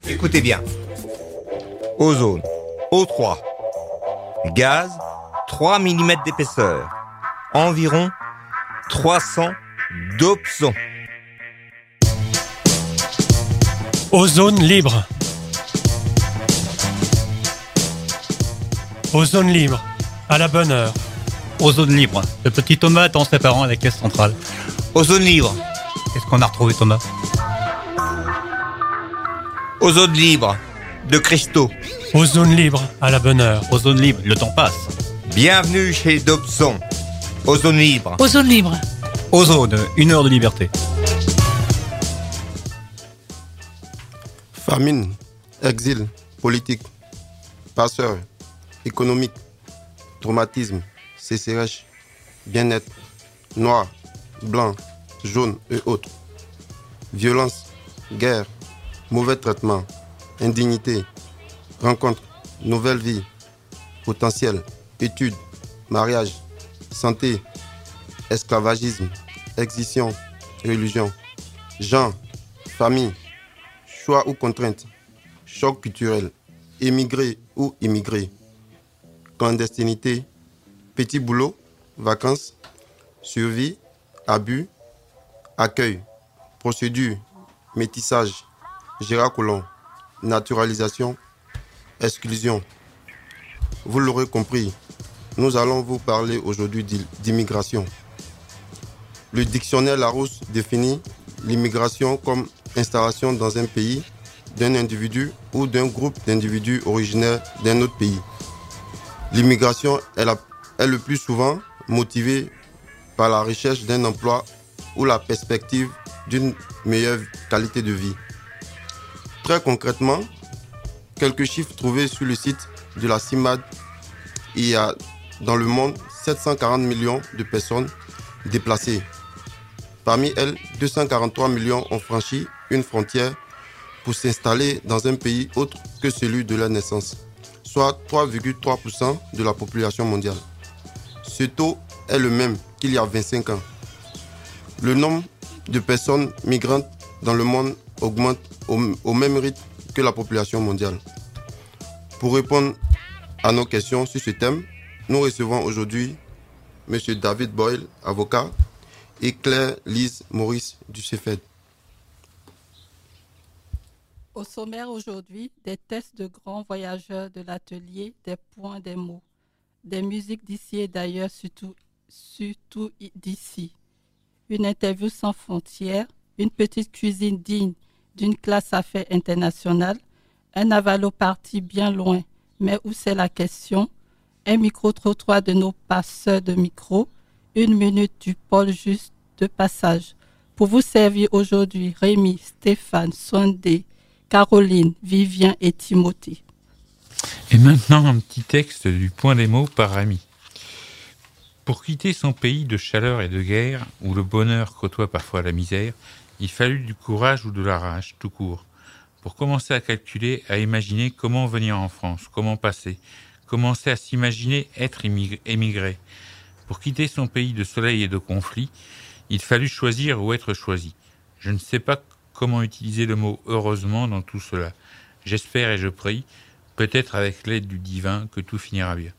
Écoutez bien. Ozone, O3. Gaz, 3 mm d'épaisseur. Environ 300 dopsons. Ozone libre. Ozone libre, à la bonne heure. Ozone libre. Le petit Thomas attend ses parents à la caisse centrale. Ozone libre. Qu'est-ce qu'on a retrouvé, Thomas? Ozone libre. De cristaux. Ozone libre, à la bonne heure. Ozone libre, le temps passe. Bienvenue chez Dobson. Ozone libre. Ozone libre. Ozone, 1 heure de liberté. Famine, exil, politique, passeur, économique, traumatisme, sécheresse, bien-être, noir, blanc, jaune et autres. Violence, guerre, mauvais traitement, indignité, rencontre, nouvelle vie, potentiel, études, mariage, santé, esclavagisme, excision, religion, genre, famille, choix ou contrainte, choc culturel, émigré ou immigré, clandestinité, petit boulot, vacances, survie, abus, accueil, procédure, métissage, Gérard Collomb, naturalisation, exclusion. Vous l'aurez compris, nous allons vous parler aujourd'hui d'immigration. Le dictionnaire Larousse définit l'immigration comme installation dans un pays d'un individu ou d'un groupe d'individus originaires d'un autre pays. L'immigration est le plus souvent motivée par la recherche d'un emploi ou la perspective d'une meilleure qualité de vie. Très concrètement, quelques chiffres trouvés sur le site de la CIMAD, il y a dans le monde 740 millions de personnes déplacées. Parmi elles, 243 millions ont franchi une frontière pour s'installer dans un pays autre que celui de leur naissance, soit 3,3% de la population mondiale. Ce taux est le même qu'il y a 25 ans. Le nombre de personnes migrantes dans le monde augmente au même rythme que la population mondiale. Pour répondre à nos questions sur ce thème, nous recevons aujourd'hui M. David Boyle, avocat, et Claire-Lise Maurice du CEFED. Au sommaire aujourd'hui, des tests de grands voyageurs de l'atelier, des points, des mots, des musiques d'ici et d'ailleurs, surtout d'ici. Une interview sans frontières, une petite cuisine digne d'une classe affaires internationale, un avalo-party bien loin, mais où c'est la question, un micro-trottoir de nos passeurs de micro, 1 minute du pôle juste de passage. Pour vous servir aujourd'hui, Rémi, Stéphane, Sondé, Caroline, Vivien et Timothée. Et maintenant, un petit texte du Point des mots par Rémi. Pour quitter son pays de chaleur et de guerre, où le bonheur côtoie parfois la misère, il fallut du courage ou de la rage, tout court. Pour commencer à calculer, à imaginer comment venir en France, comment passer, commencer à s'imaginer être émigré. Pour quitter son pays de soleil et de conflit, il fallut choisir ou être choisi. Je ne sais pas comment utiliser le mot « heureusement » dans tout cela. J'espère et je prie, peut-être avec l'aide du divin, que tout finira bien.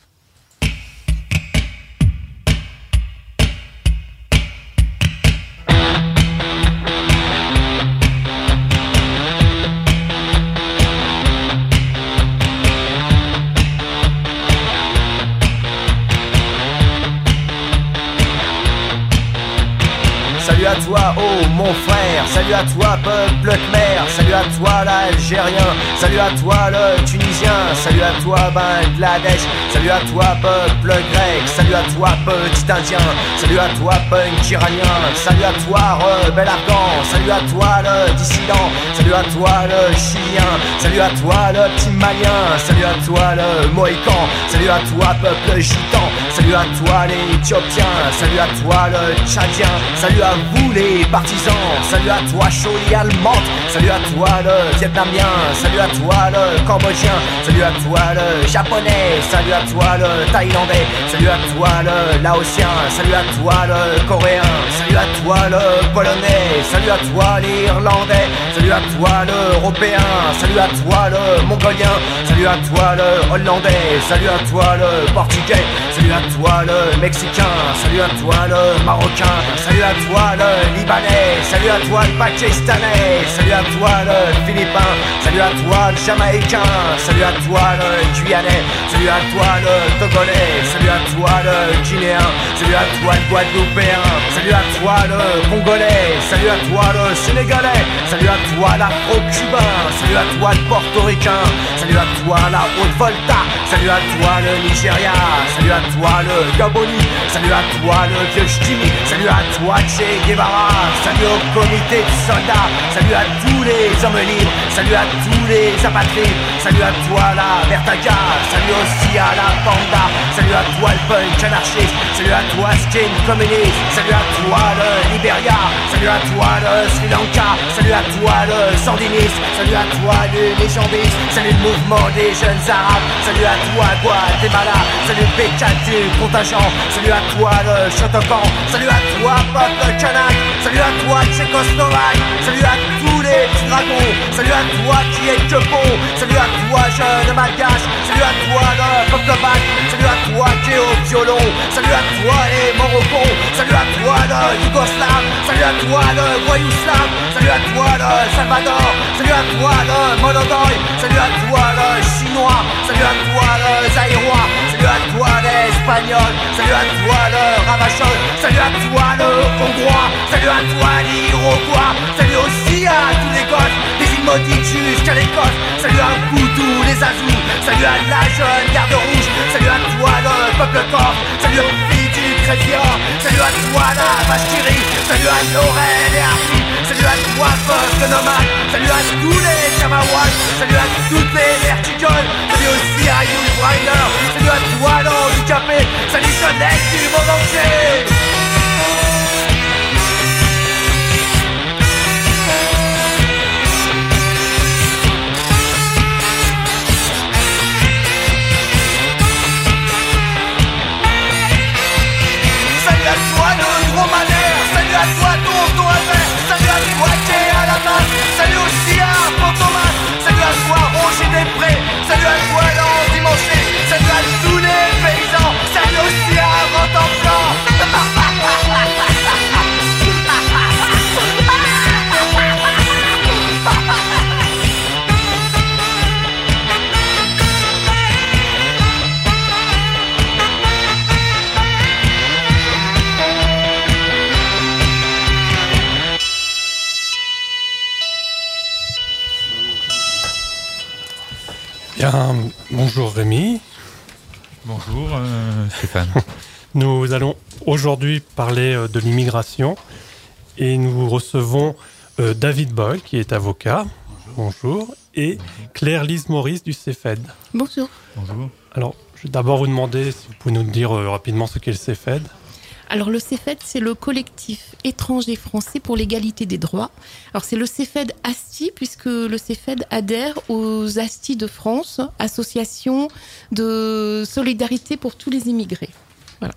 Salut à toi, oh mon frère, salut à toi peuple khmer, salut à toi l'Algérien, salut à toi le Tunisien, salut à toi Bangladesh, salut à toi peuple grec, salut à toi petit Indien, salut à toi punk iranien, salut à toi rebelle afghan, salut à toi le dissident, salut à toi le chilien, salut à toi le petit malien, salut à toi le mohican, salut à toi peuple gitan, salut à toi les éthiopiens, salut à toi le tchadien, salut à vous les partisans, salut à toi Choli allemande, salut à toi le vietnamien, salut à toi le cambodgien, salut à toi le japonais, salut à toi le thaïlandais, salut à toi le laotien, salut à toi le coréen, salut à toi le polonais, salut à toi l'irlandais, salut à toi l'européen, salut à toi le mongolien, salut à toi le hollandais, salut à toi le portugais, salut à toi le mexicain, salut à toi le marocain, salut à toi le libanais, salut à toi le pakistanais, salut à toi le philippin, salut à toi le jamaïcain, salut à toi le guyanais, salut à toi le togolais, salut à toi le guinéen, salut à toi le guadeloupéen, salut à toi le congolais, salut à toi le sénégalais, salut à toi l'afro-cubain, salut à toi le portoricain, salut à toi la Haute-Volta, salut à toi le Nigeria, salut à toi le Gaboni, salut à toi le vieux Ch'timi, salut à toi Che Guevara, salut au comité de soldats, salut à tous les hommes libres, salut à tous les apatrides, salut à toi la Vertaga, salut aussi à la Panda, salut à toi le punk anarchiste, salut à toi skin communiste, salut à toi le Liberia, salut à toi le Sri Lanka, salut à toi le sandiniste, salut à toi le légendiste, salut le mouvement des jeunes arabes, salut à toi Guatemala, salut le Pékin du contingent, salut à toi le Shotokan, salut à toi peuple kanak, salut à toi Tchécoslovaque, salut à tous les petits dragons, salut à toi qui est que bon, salut à toi jeune malgache, salut à toi le peuple bac, salut à toi qui est au violon, salut à toi les Morocons, salut à toi le Yougoslave, salut à toi le Voyouslave, salut à toi le Salvador, salut à toi le Monodoy, salut à toi le Chinois, salut à toi le Zaïrois, salut à toi l'Espagnol, salut à toi le Ravachol, salut à toi le Hongrois, salut à toi l'Iroquois, salut aussi à tous les Goths, des îles maudites jusqu'à l'Écosse, salut à vous tous les Azous, salut à la jeune garde rouge, salut à toi le peuple corse, salut aux filles du chrétien, salut à toi la vache qui rit, salut à Laurel et Artie, salut à toi peuple nomade, salut à tous les Kamawats, salut à toutes les verticoles, salut aussi à Yul Brynner, salut à toi l'handicapé, salut jeunesse du monde entier. Salut à toi le gros manère, salut à toi tonton Albert, salut à toi qui est à la masse, salut aussi à Fantomas, salut à toi Roger Després, salut à toi l'endimanché, salut à tous les paysans, salut aussi à Rotemplan. Bien, bonjour Rémi. Bonjour Stéphane. Nous allons aujourd'hui parler de l'immigration et nous recevons David Boyle qui est avocat. Bonjour. Et Claire-Lise Maurice du CEFED. Bonjour. Bonjour. Alors, je vais d'abord vous demander si vous pouvez nous dire rapidement ce qu'est le CEFED. Alors le CEFED, c'est le collectif étranger français pour l'égalité des droits. Alors c'est le CEFED ASTI, puisque le CEFED adhère aux ASTI de France, association de solidarité pour tous les immigrés. Voilà.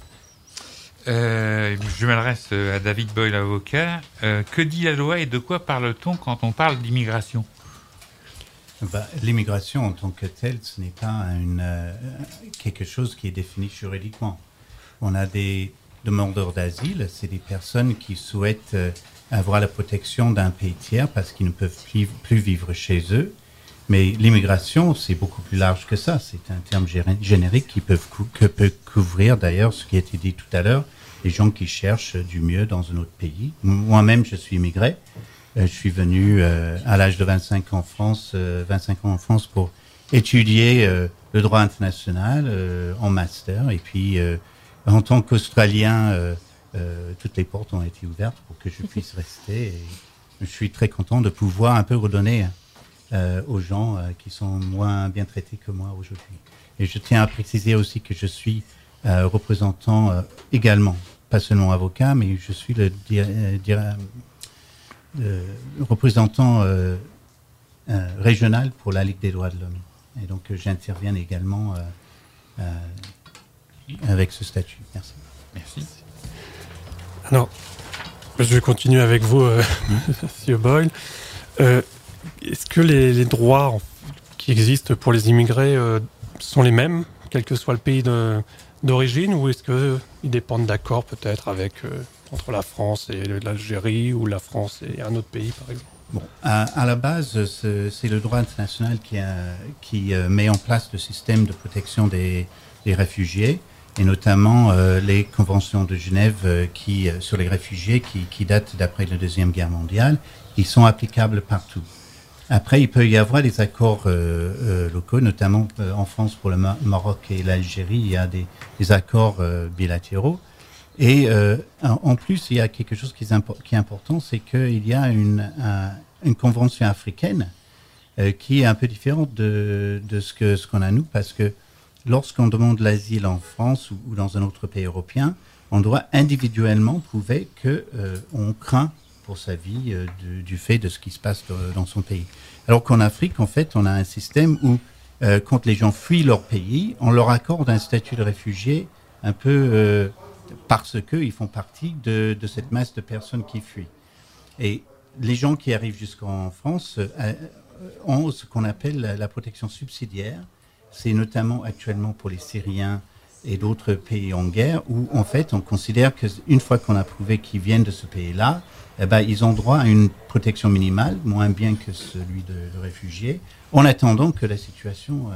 Je m'adresse à David Boyle, avocat. Que dit la loi et de quoi parle-t-on quand on parle d'immigration ? L'immigration en tant que telle, ce n'est pas quelque chose qui est défini juridiquement. On a des demandeurs d'asile, c'est des personnes qui souhaitent avoir la protection d'un pays tiers parce qu'ils ne peuvent plus vivre chez eux. Mais l'immigration, c'est beaucoup plus large que ça. C'est un terme générique qui peut couvrir d'ailleurs ce qui a été dit tout à l'heure, les gens qui cherchent du mieux dans un autre pays. Moi-même, je suis immigré. Je suis venu à l'âge de 25 ans en France pour étudier le droit international en master. Et puis, en tant qu'Australien, toutes les portes ont été ouvertes pour que je puisse rester. Et je suis très content de pouvoir un peu redonner aux gens qui sont moins bien traités que moi aujourd'hui. Et je tiens à préciser aussi que je suis représentant également, pas seulement avocat, mais je suis représentant régional pour la Ligue des droits de l'homme. Et donc, j'interviens également avec ce statut. Merci. Merci. Alors, je vais continuer avec vous, Monsieur Boyle. Est-ce que les droits qui existent pour les immigrés sont les mêmes, quel que soit le pays d'origine, ou est-ce qu'ils dépendent d'accords peut-être entre la France et l'Algérie, ou la France et un autre pays, par exemple? Bon, à la base, c'est le droit international qui met en place le système de protection des réfugiés, et notamment les conventions de Genève sur les réfugiés qui datent d'après la Deuxième Guerre mondiale. Ils sont applicables partout. Après, il peut y avoir des accords locaux, notamment en France pour le Maroc et l'Algérie, il y a des accords bilatéraux. Et en plus, il y a quelque chose qui est important, c'est qu'il y a une convention africaine qui est un peu différente de ce qu'on a nous, parce que lorsqu'on demande l'asile en France ou dans un autre pays européen, on doit individuellement prouver qu'on craint pour sa vie du fait de ce qui se passe dans son pays. Alors qu'en Afrique, en fait, on a un système où, quand les gens fuient leur pays, on leur accorde un statut de réfugié un peu parce qu'ils font partie de cette masse de personnes qui fuient. Et les gens qui arrivent jusqu'en France ont ce qu'on appelle la protection subsidiaire. C'est notamment actuellement pour les Syriens et d'autres pays en guerre, où en fait on considère qu'une fois qu'on a prouvé qu'ils viennent de ce pays-là, ils ont droit à une protection minimale, moins bien que celui de réfugiés, en attendant que la situation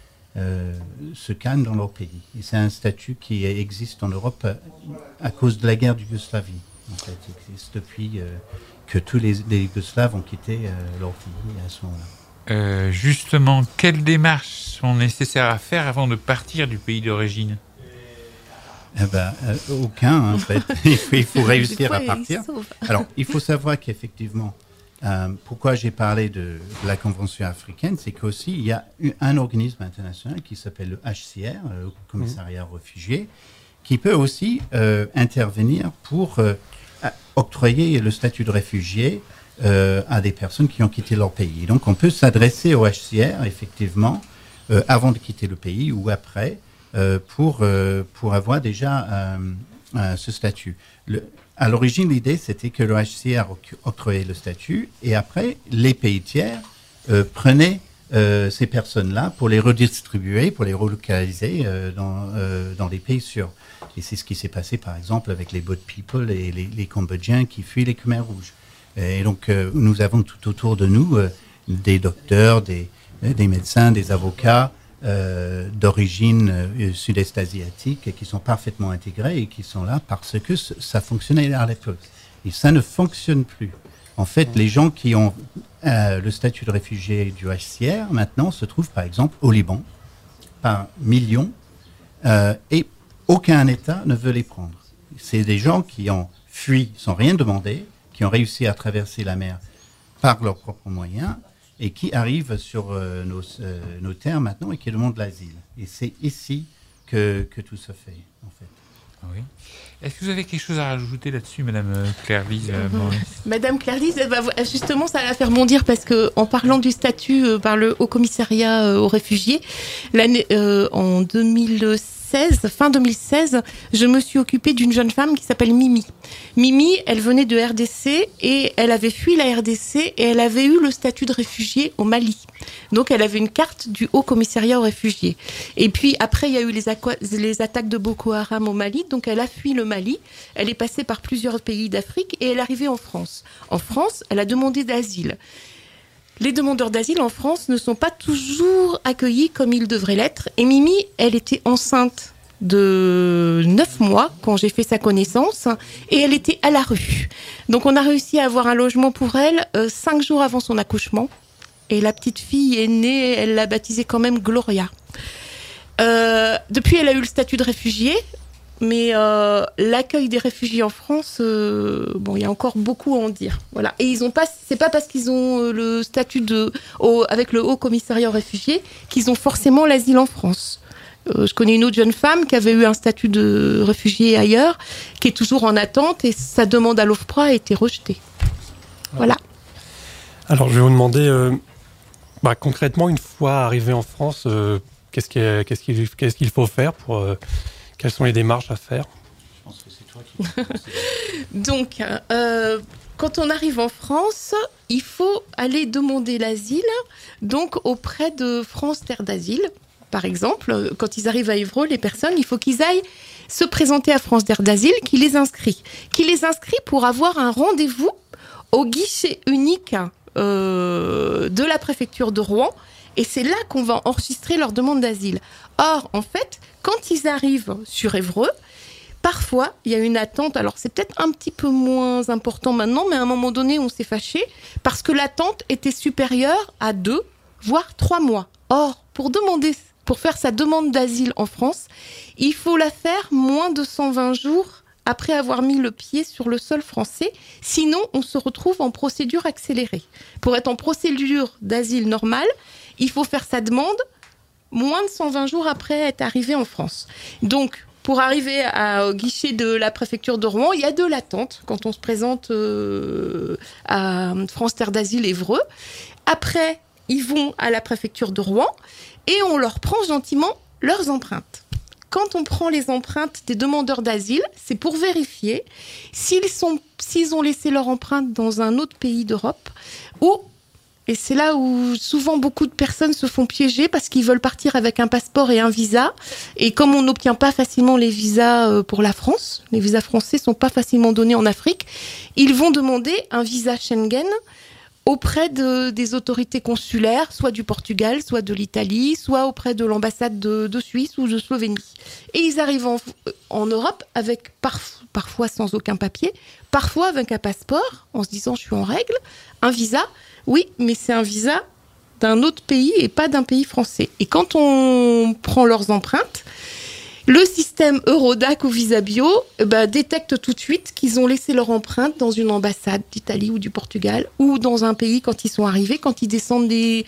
se calme dans leur pays. Et c'est un statut qui existe en Europe à cause de la guerre d'Yougoslavie. En fait, il existe depuis que tous les Yougoslaves ont quitté leur pays à ce moment-là. Justement, quelles démarches sont nécessaires à faire avant de partir du pays d'origine? Aucun, en fait. Il faut réussir à partir. Alors, il faut savoir qu'effectivement, pourquoi j'ai parlé de la Convention africaine, c'est qu'aussi, il y a un organisme international qui s'appelle le HCR, le Commissariat aux réfugiés, qui peut aussi intervenir pour octroyer le statut de réfugié à des personnes qui ont quitté leur pays. Et donc, on peut s'adresser au HCR, effectivement, avant de quitter le pays ou après, pour avoir déjà ce statut. À l'origine, l'idée, c'était que le HCR octroyait le statut, et après, les pays tiers prenaient ces personnes-là pour les redistribuer, pour les relocaliser dans des pays sûrs. Et c'est ce qui s'est passé, par exemple, avec les Boat People et les Cambodgiens qui fuient les Khmers rouges. Et donc, nous avons tout autour de nous des docteurs, des médecins, des avocats d'origine sud-est asiatique qui sont parfaitement intégrés et qui sont là parce que ça fonctionnait à l'époque. Et ça ne fonctionne plus. En fait, les gens qui ont le statut de réfugié du HCR maintenant se trouvent, par exemple, au Liban, par millions, et aucun État ne veut les prendre. C'est des gens qui ont fui sans rien demander, qui ont réussi à traverser la mer par leurs propres moyens et qui arrivent sur nos terres maintenant et qui demandent l'asile. Et c'est ici que tout se fait, en fait. Oui. Est-ce que vous avez quelque chose à rajouter là-dessus, Madame Claire-Lise Maurice? Madame Claire-Lise, justement, ça va faire bondir parce que en parlant du statut par le Haut Commissariat aux réfugiés, en 2016, fin 2016, je me suis occupée d'une jeune femme qui s'appelle Mimi. Mimi, elle venait de RDC et elle avait fui la RDC et elle avait eu le statut de réfugié au Mali. Donc, elle avait une carte du Haut Commissariat aux réfugiés. Et puis, après, il y a eu les attaques de Boko Haram au Mali. Donc, elle a fui le Mali. Elle est passée par plusieurs pays d'Afrique et elle est arrivée en France. En France, elle a demandé d'asile. Les demandeurs d'asile en France ne sont pas toujours accueillis comme ils devraient l'être. Et Mimi, elle était enceinte de 9 mois quand j'ai fait sa connaissance et elle était à la rue. Donc on a réussi à avoir un logement pour elle 5 jours avant son accouchement. Et la petite fille est née, elle l'a baptisée quand même Gloria. Depuis, elle a eu le statut de réfugiée. Mais l'accueil des réfugiés en France, il y a encore beaucoup à en dire. Voilà. Et ils ont pas, c'est pas parce qu'ils ont le statut avec le Haut Commissariat aux réfugiés qu'ils ont forcément l'asile en France. Je connais une autre jeune femme qui avait eu un statut de réfugié ailleurs, qui est toujours en attente et sa demande à l'OFPRA a été rejetée. Voilà. Alors, je vais vous demander, concrètement, une fois arrivé en France, qu'est-ce qu'il faut faire quelles sont les démarches à faire? Je pense que c'est toi qui... Donc, quand on arrive en France, il faut aller demander l'asile donc auprès de France Terre d'Asile. Par exemple, quand ils arrivent à Évreux, les personnes, il faut qu'ils aillent se présenter à France Terre d'Asile, qui les inscrit pour avoir un rendez-vous au guichet unique de la préfecture de Rouen. Et c'est là qu'on va enregistrer leur demande d'asile. Or, en fait, quand ils arrivent sur Évreux, parfois, il y a une attente. Alors, c'est peut-être un petit peu moins important maintenant, mais à un moment donné, on s'est fâché parce que l'attente était supérieure à 2, voire 3 mois. Or, pour faire sa demande d'asile en France, il faut la faire moins de 120 jours après avoir mis le pied sur le sol français. Sinon, on se retrouve en procédure accélérée. Pour être en procédure d'asile normale, il faut faire sa demande moins de 120 jours après être arrivé en France. Donc, pour arriver au guichet de la préfecture de Rouen, il y a de l'attente quand on se présente à France Terre d'Asile Évreux. Après, ils vont à la préfecture de Rouen et on leur prend gentiment leurs empreintes. Quand on prend les empreintes des demandeurs d'asile, c'est pour vérifier s'ils ont laissé leur empreinte dans un autre pays d'Europe ou... Et c'est là où souvent beaucoup de personnes se font piéger parce qu'ils veulent partir avec un passeport et un visa. Et comme on n'obtient pas facilement les visas pour la France, les visas français sont pas facilement donnés en Afrique, ils vont demander un visa Schengen auprès des autorités consulaires, soit du Portugal, soit de l'Italie, soit auprès de l'ambassade de Suisse ou de Slovénie. Et ils arrivent en Europe avec parfois sans aucun papier, parfois avec un passeport, en se disant je suis en règle, un visa. Oui, mais c'est un visa d'un autre pays et pas d'un pays français. Et quand on prend leurs empreintes, le système Eurodac ou Visabio détecte tout de suite qu'ils ont laissé leur empreinte dans une ambassade d'Italie ou du Portugal ou dans un pays quand ils sont arrivés, quand ils descendent des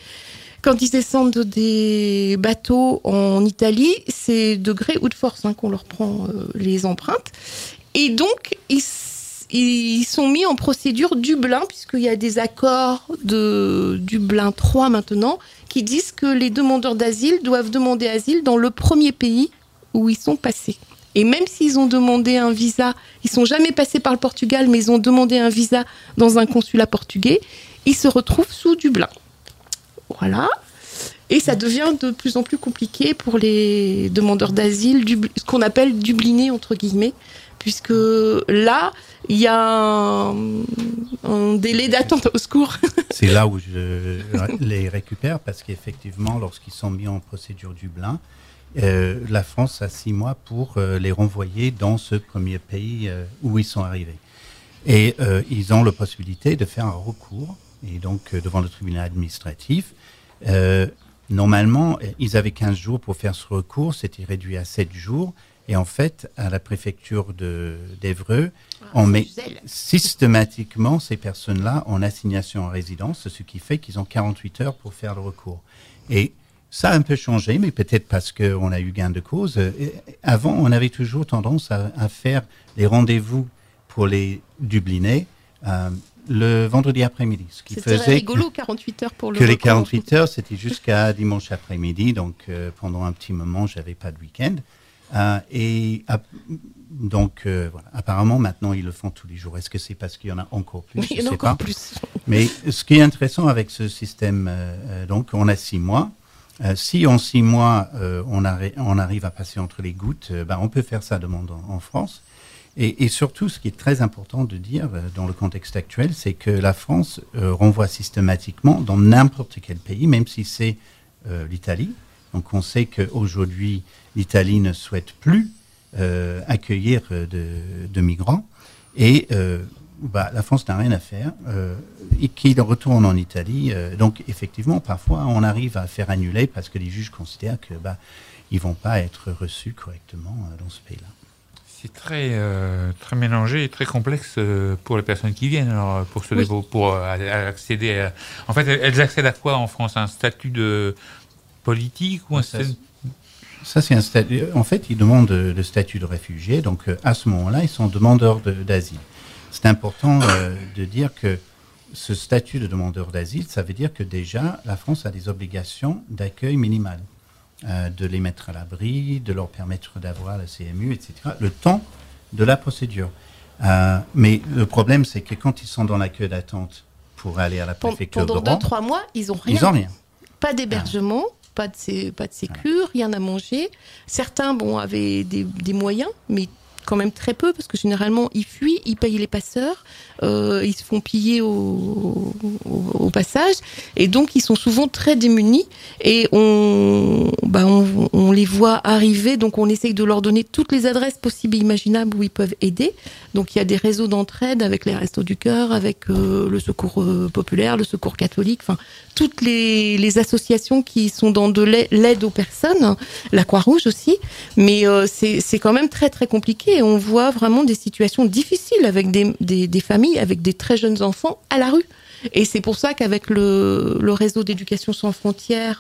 bateaux en Italie, c'est de gré ou de force qu'on leur prend les empreintes. Et donc, ils sont mis en procédure Dublin, puisqu'il y a des accords de Dublin 3 maintenant, qui disent que les demandeurs d'asile doivent demander asile dans le premier pays où ils sont passés. Et même s'ils ont demandé un visa, ils sont jamais passés par le Portugal, mais ils ont demandé un visa dans un consulat portugais, ils se retrouvent sous Dublin. Voilà. Et ça devient de plus en plus compliqué pour les demandeurs d'asile, ce qu'on appelle dublinés, entre guillemets, puisque là, il y a un délai d'attente au secours. C'est là où je les récupère, parce qu'effectivement, lorsqu'ils sont mis en procédure Dublin, la France a 6 mois pour les renvoyer dans ce premier pays où ils sont arrivés. Et ils ont la possibilité de faire un recours, et donc devant le tribunal administratif. Normalement, ils avaient 15 jours pour faire ce recours, c'était réduit à 7 jours. Et en fait, à la préfecture d'Évreux, on met systématiquement ces personnes-là en assignation en résidence, ce qui fait qu'ils ont 48 heures pour faire le recours. Et ça a un peu changé, mais peut-être parce qu'on a eu gain de cause. Avant, on avait toujours tendance à faire les rendez-vous pour les Dublinais le vendredi après-midi. Ce qui c'était faisait rigolo, 48 heures pour le que les recours. 48 heures, c'était jusqu'à dimanche après-midi. Donc, pendant un petit moment, je n'avais pas de week-end. Voilà. Apparemment, maintenant, ils le font tous les jours. Est-ce que c'est parce qu'il y en a encore plus? Oui, il y en a encore plus. Mais ce qui est intéressant avec ce système, donc, on a 6 mois. Si en 6 mois, on arrive à passer entre les gouttes, on peut faire sa demande en France. Et surtout, ce qui est très important de dire dans le contexte actuel, c'est que la France renvoie systématiquement dans n'importe quel pays, même si c'est l'Italie. Donc, on sait qu'aujourd'hui, l'Italie ne souhaite plus accueillir de migrants. Et la France n'a rien à faire. Et qu'ils retournent en Italie. Donc, effectivement, parfois, on arrive à faire annuler parce que les juges considèrent qu'ils ne vont pas être reçus correctement dans ce pays-là. C'est très mélangé et très complexe pour les personnes qui viennent. Alors, pour accéder à... En fait, elles accèdent à quoi en France? Un statut de politique ou un statut... Ça, c'est un statut. En fait, ils demandent le statut de réfugié. Donc, à ce moment-là, ils sont demandeurs d'asile. C'est important de dire que ce statut de demandeur d'asile, ça veut dire que déjà, la France a des obligations d'accueil minimales, de les mettre à l'abri, de leur permettre d'avoir la CMU, etc., le temps de la procédure. Mais le problème, c'est que quand ils sont dans la queue d'attente pour aller à la préfecture de Rouen... Pendant 2-3 mois, ils n'ont rien. Ils n'ont rien. Pas d'hébergement, pas de sécu, rien à manger. Certains avaient des moyens, mais quand même très peu, parce que généralement, ils fuient, ils payent les passeurs, ils se font piller au passage, et donc ils sont souvent très démunis, et on les voit arriver, donc on essaye de leur donner toutes les adresses possibles et imaginables où ils peuvent aider. Donc il y a des réseaux d'entraide avec les Restos du Cœur, avec le Secours populaire, le Secours catholique, enfin toutes les associations qui sont dans de l'aide aux personnes, la Croix-Rouge aussi, mais c'est quand même très très compliqué, et on voit vraiment des situations difficiles avec des familles avec des très jeunes enfants à la rue. Et c'est pour ça qu'avec le réseau d'éducation sans frontières,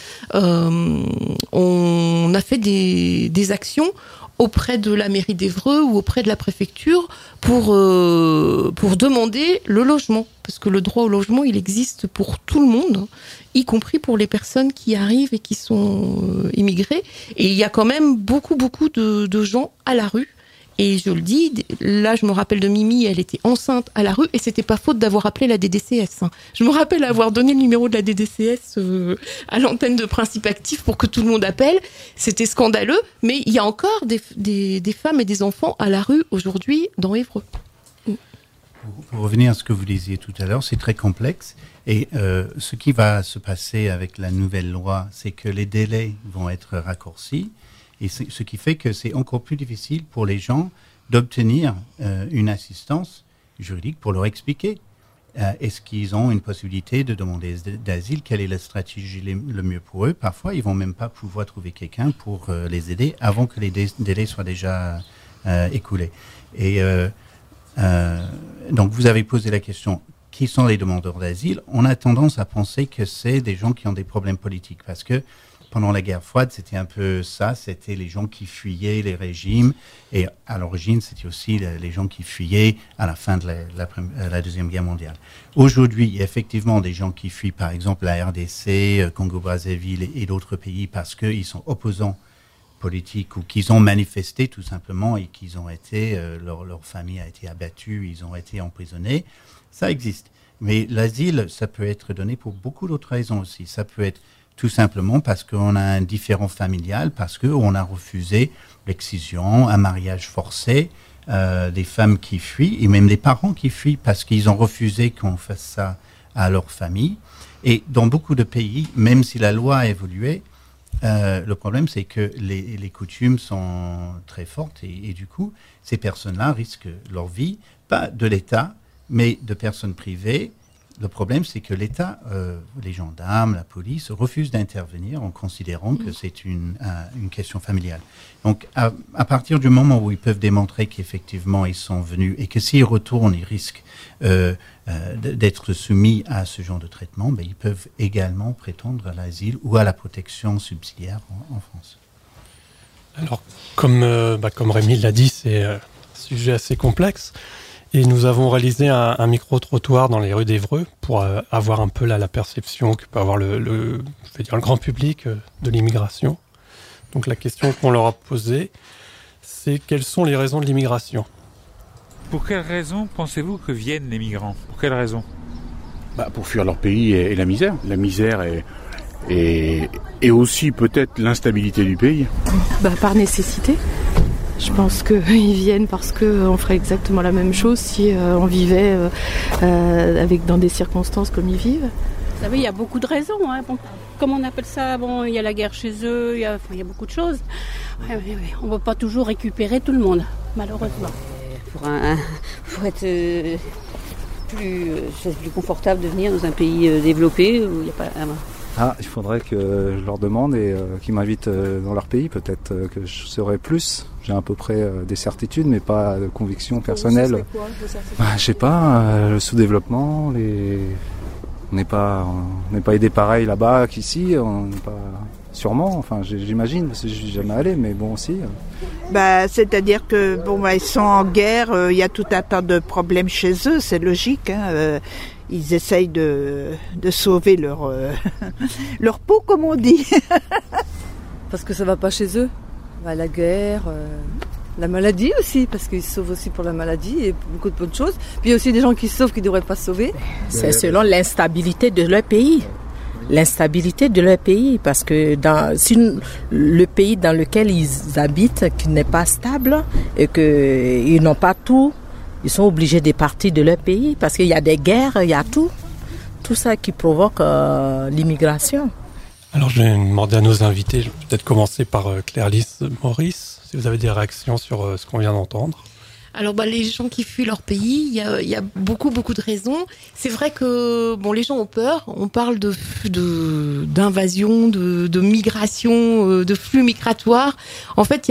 on a fait des actions auprès de la mairie d'Évreux ou auprès de la préfecture pour demander le logement. Parce que le droit au logement, il existe pour tout le monde, y compris pour les personnes qui arrivent et qui sont immigrées. Et il y a quand même beaucoup de gens à la rue. Et je le dis, là je me rappelle de Mimi, elle était enceinte à la rue, et c'était pas faute d'avoir appelé la DDCS. Je me rappelle avoir donné le numéro de la DDCS à l'antenne de Principe Actif pour que tout le monde appelle. C'était scandaleux, mais il y a encore des femmes et des enfants à la rue aujourd'hui dans Évreux. Pour revenir à ce que vous disiez tout à l'heure, c'est très complexe. Et ce qui va se passer avec la nouvelle loi, c'est que les délais vont être raccourcis. Et ce qui fait que c'est encore plus difficile pour les gens d'obtenir une assistance juridique pour leur expliquer. Est-ce qu'ils ont une possibilité de demander d'asile? Quelle est la stratégie le mieux pour eux? Parfois, ils ne vont même pas pouvoir trouver quelqu'un pour les aider avant que les délais soient déjà écoulés. Et donc, vous avez posé la question, qui sont les demandeurs d'asile? On a tendance à penser que c'est des gens qui ont des problèmes politiques, parce que pendant la guerre froide, c'était un peu ça, c'était les gens qui fuyaient les régimes, et à l'origine, c'était aussi les gens qui fuyaient à la fin de la Deuxième Guerre mondiale. Aujourd'hui, il y a effectivement des gens qui fuient, par exemple, la RDC, Congo-Brazzaville et d'autres pays, parce qu'ils sont opposants politiques, ou qu'ils ont manifesté tout simplement, et qu'ils ont été, leur famille a été abattue, ils ont été emprisonnés. Ça existe. Mais l'asile, ça peut être donné pour beaucoup d'autres raisons aussi. Ça peut être tout simplement parce qu'on a un différend familial, parce qu'on a refusé l'excision, un mariage forcé, des femmes qui fuient, et même des parents qui fuient parce qu'ils ont refusé qu'on fasse ça à leur famille. Et dans beaucoup de pays, même si la loi a évolué, le problème c'est que les coutumes sont très fortes, et du coup, ces personnes-là risquent leur vie, pas de l'État, mais de personnes privées. Le problème, c'est que l'État, les gendarmes, la police, refusent d'intervenir en considérant que c'est une question familiale. Donc, à partir du moment où ils peuvent démontrer qu'effectivement ils sont venus, et que s'ils retournent, ils risquent d'être soumis à ce genre de traitement, ils peuvent également prétendre à l'asile ou à la protection subsidiaire en France. Alors, comme Rémi l'a dit, c'est un sujet assez complexe. Et nous avons réalisé un micro-trottoir dans les rues d'Évreux pour avoir un peu la perception que peut avoir le grand public de l'immigration. Donc la question qu'on leur a posée, c'est quelles sont les raisons de l'immigration? Pour quelles raisons pensez-vous que viennent les migrants? Pour quelles raisons? Pour fuir leur pays et la misère. La misère et aussi peut-être l'instabilité du pays. Par nécessité. Je pense qu'ils viennent parce qu'on ferait exactement la même chose si on vivait dans des circonstances comme ils vivent. Vous savez, il y a beaucoup de raisons. Comme on appelle ça, il y a la guerre chez eux, il y a beaucoup de choses. On ne va pas toujours récupérer tout le monde, malheureusement. Pour être plus confortable de venir dans un pays développé où il n'y a pas... il faudrait que je leur demande et qu'ils m'invitent dans leur pays. Peut-être que je saurais plus. J'ai à peu près des certitudes, mais pas de conviction personnelle. Je sais pas, le sous-développement, on n'est pas aidé pareil là-bas qu'ici. On n'est pas sûrement. Enfin, j'imagine parce que je suis jamais allé, mais bon aussi. C'est-à-dire que ils sont en guerre. Il y a tout un tas de problèmes chez eux. C'est logique. ils essayent de sauver leur peau, comme on dit. Parce que ça va pas chez eux. La guerre, la maladie aussi, parce qu'ils se sauvent aussi pour la maladie et beaucoup de bonnes choses. Puis il y a aussi des gens qui se sauvent qui ne devraient pas se sauver. C'est selon l'instabilité de leur pays. L'instabilité de leur pays, parce que si le pays dans lequel ils habitent qui n'est pas stable et qu'ils n'ont pas tout, ils sont obligés de partir de leur pays parce qu'il y a des guerres, il y a tout ça qui provoque l'immigration. Alors je vais demander à nos invités, je vais peut-être commencer par Claire-Lise Maurice, si vous avez des réactions sur ce qu'on vient d'entendre. Alors les gens qui fuient leur pays, il y a beaucoup de raisons. C'est vrai que les gens ont peur. On parle d'invasion, de migration, de flux migratoires. En fait,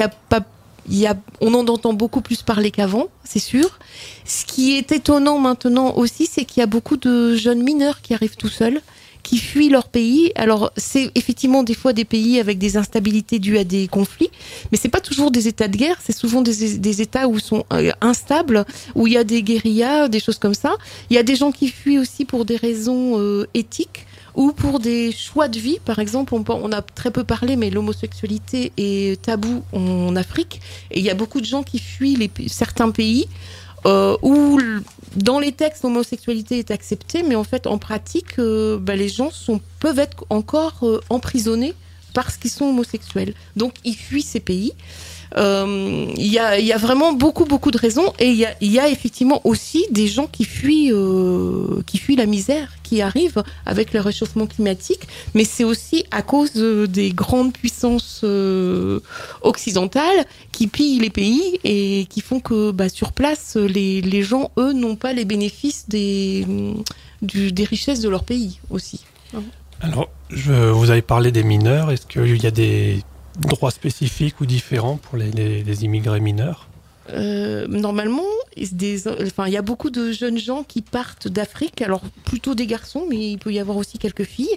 on en entend beaucoup plus parler qu'avant, c'est sûr. Ce qui est étonnant maintenant aussi, c'est qu'il y a beaucoup de jeunes mineurs qui arrivent tout seuls, qui fuient leur pays. Alors, c'est effectivement des fois des pays avec des instabilités dues à des conflits, mais c'est pas toujours des états de guerre, c'est souvent des états où sont instables, où il y a des guérillas, des choses comme ça. Il y a des gens qui fuient aussi pour des raisons éthiques ou pour des choix de vie. Par exemple, on a très peu parlé, mais l'homosexualité est tabou en Afrique, et il y a beaucoup de gens qui fuient certains pays où dans les textes l'homosexualité est acceptée, mais en fait en pratique les gens peuvent être encore emprisonnés parce qu'ils sont homosexuels. Donc ils fuient ces pays. Il y a vraiment beaucoup de raisons, et il y a effectivement aussi des gens qui fuient la misère qui arrive avec le réchauffement climatique, mais c'est aussi à cause des grandes puissances occidentales qui pillent les pays et qui font que sur place les gens eux n'ont pas les bénéfices des richesses de leur pays aussi. Alors vous avez parlé des mineurs, est-ce qu'il y a des droits spécifiques ou différents pour les immigrés mineurs? Normalement, il y a beaucoup de jeunes gens qui partent d'Afrique, alors plutôt des garçons, mais il peut y avoir aussi quelques filles,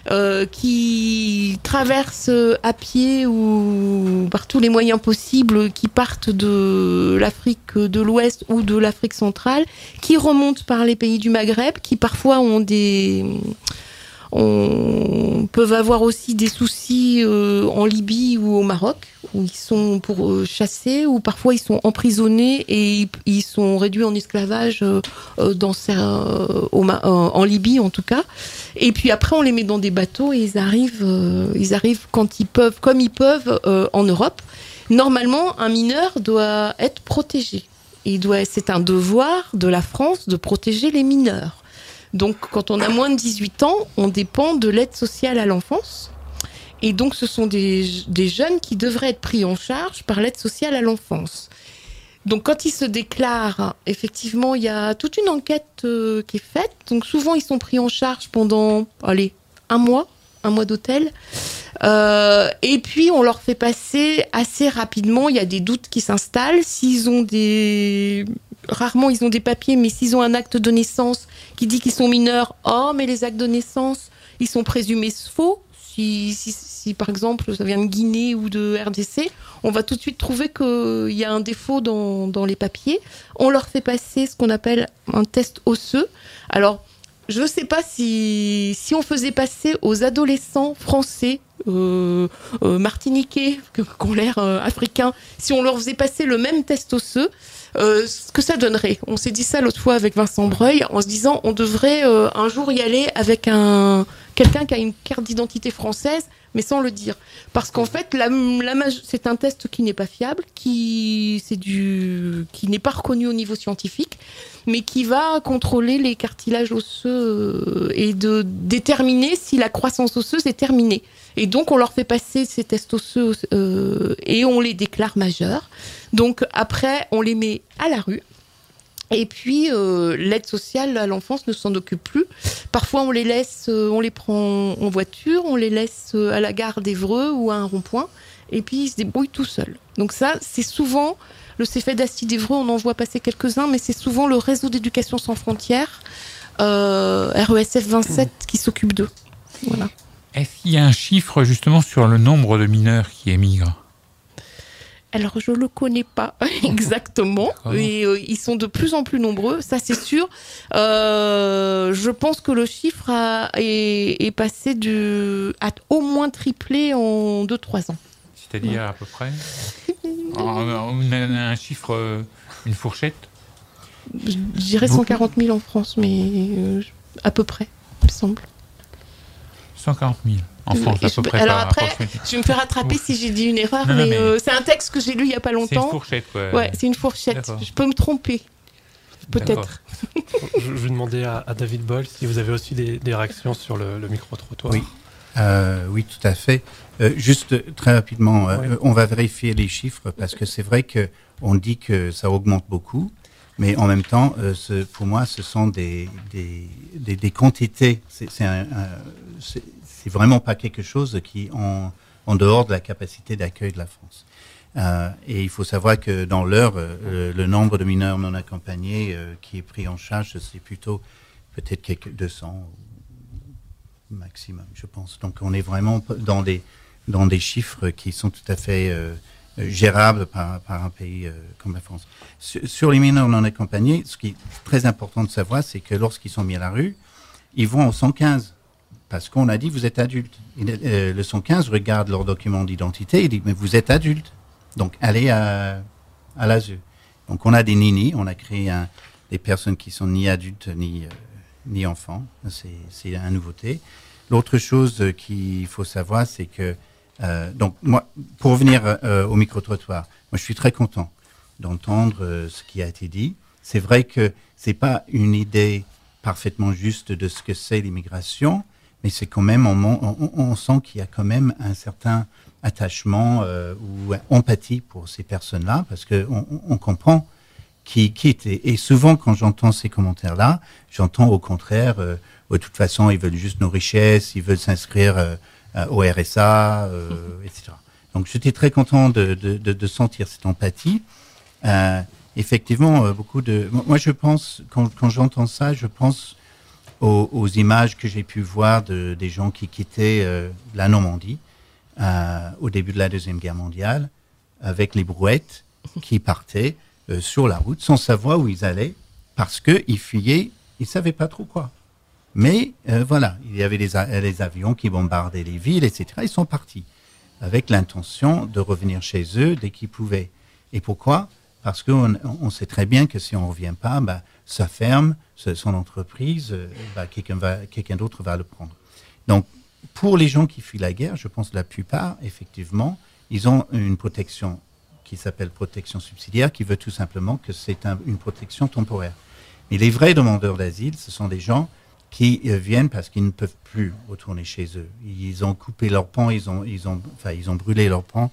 qui traversent à pied ou par tous les moyens possibles, qui partent de l'Afrique de l'Ouest ou de l'Afrique centrale, qui remontent par les pays du Maghreb, qui parfois peuvent avoir aussi des soucis en Libye ou au Maroc, où ils sont pour chasser, ou parfois ils sont emprisonnés et ils sont réduits en esclavage en Libye en tout cas. Et puis après on les met dans des bateaux et ils arrivent quand ils peuvent, comme ils peuvent en Europe. Normalement, un mineur doit être protégé. C'est un devoir de la France de protéger les mineurs. Donc, quand on a moins de 18 ans, on dépend de l'aide sociale à l'enfance. Et donc, ce sont des jeunes qui devraient être pris en charge par l'aide sociale à l'enfance. Donc, quand ils se déclarent, effectivement, il y a toute une enquête qui est faite. Donc, souvent, ils sont pris en charge pendant, un mois d'hôtel. Et puis, on leur fait passer assez rapidement. Il y a des doutes qui s'installent. Rarement ils ont des papiers, mais s'ils ont un acte de naissance qui dit qu'ils sont mineurs, mais les actes de naissance, ils sont présumés faux. Si par exemple ça vient de Guinée ou de RDC, on va tout de suite trouver qu'il y a un défaut dans les papiers. On leur fait passer ce qu'on appelle un test osseux. Alors, je ne sais pas si on faisait passer aux adolescents français, martiniquais, qui ont l'air africains, si on leur faisait passer le même test osseux, ce que ça donnerait. On s'est dit ça l'autre fois avec Vincent Breuil, en se disant on devrait un jour y aller avec quelqu'un qui a une carte d'identité française, mais sans le dire. Parce qu'en fait, c'est un test qui n'est pas fiable, qui n'est pas reconnu au niveau scientifique, mais qui va contrôler les cartilages osseux et de déterminer si la croissance osseuse est terminée. Et donc, on leur fait passer ces tests osseux et on les déclare majeurs. Donc, après, on les met à la rue. Et puis, l'aide sociale à l'enfance ne s'en occupe plus. Parfois, on les prend en voiture, on les laisse à la gare d'Évreux ou à un rond-point, et puis ils se débrouillent tout seuls. Donc ça, c'est souvent le CEFED Asti d'Évreux, on en voit passer quelques-uns, mais c'est souvent le réseau d'éducation sans frontières, RESF 27, qui s'occupe d'eux. Voilà. Est-ce qu'il y a un chiffre justement sur le nombre de mineurs qui émigrent ? Alors, je le connais pas exactement, mais ils sont de plus en plus nombreux, ça c'est sûr. Je pense que le chiffre est passé à au moins triplé en 2-3 ans. C'est-à-dire à peu près un chiffre, une fourchette. Je dirais 140 000 en France, mais à peu près, il me semble. 140 000 en France, à peu près. Alors après, je vais me faire rattraper si j'ai dit une erreur, mais c'est un texte que j'ai lu il n'y a pas longtemps. C'est une fourchette, quoi. Ouais, c'est une fourchette. Je peux me tromper, peut-être. Je vais demander à David Boyle si vous avez aussi des réactions sur le micro-trottoir. Oui. Oui, tout à fait. Juste très rapidement, on va vérifier les chiffres parce que c'est vrai qu'on dit que ça augmente beaucoup, mais en même temps, pour moi, ce sont des quantités. C'est vraiment pas quelque chose qui en dehors de la capacité d'accueil de la France. Et il faut savoir que dans l'heure, le nombre de mineurs non accompagnés qui est pris en charge, c'est plutôt peut-être quelques 200 maximum, je pense. Donc on est vraiment dans des chiffres qui sont tout à fait gérables par un pays comme la France. Sur les mineurs non accompagnés, ce qui est très important de savoir, c'est que lorsqu'ils sont mis à la rue, ils vont au 115. Parce qu'on a dit, vous êtes adulte. Le 115 regarde leur document d'identité et dit, mais vous êtes adulte. Donc, allez à l'ASE. Donc, on a des ninis, on a créé des personnes qui sont ni adultes ni enfants. C'est une nouveauté. L'autre chose qu'il faut savoir, c'est que, donc, moi, pour revenir au micro-trottoir, moi, je suis très content d'entendre ce qui a été dit. C'est vrai que c'est pas une idée parfaitement juste de ce que c'est l'immigration, mais c'est quand même, on sent qu'il y a quand même un certain attachement ou empathie pour ces personnes-là, parce qu'on comprend qui quittent. Et souvent, quand j'entends ces commentaires-là, j'entends au contraire, de toute façon, ils veulent juste nos richesses, ils veulent s'inscrire au RSA, etc. Donc, j'étais très content de sentir cette empathie. Effectivement, moi, je pense, quand j'entends ça, je pense aux images que j'ai pu voir des gens qui quittaient la Normandie au début de la Deuxième Guerre mondiale, avec les brouettes qui partaient sur la route sans savoir où ils allaient, parce qu'ils fuyaient, ils ne savaient pas trop quoi. Mais voilà, il y avait les avions qui bombardaient les villes, etc. Ils sont partis avec l'intention de revenir chez eux dès qu'ils pouvaient. Et pourquoi ? Parce qu'on sait très bien que si on ne revient pas, ça ferme, son entreprise, quelqu'un d'autre va le prendre. Donc, pour les gens qui fuient la guerre, je pense que la plupart, effectivement, ils ont une protection qui s'appelle protection subsidiaire, qui veut tout simplement que c'est une protection temporaire. Mais les vrais demandeurs d'asile, ce sont des gens qui viennent parce qu'ils ne peuvent plus retourner chez eux. Ils ont coupé leurs ponts, ils ont brûlé leurs ponts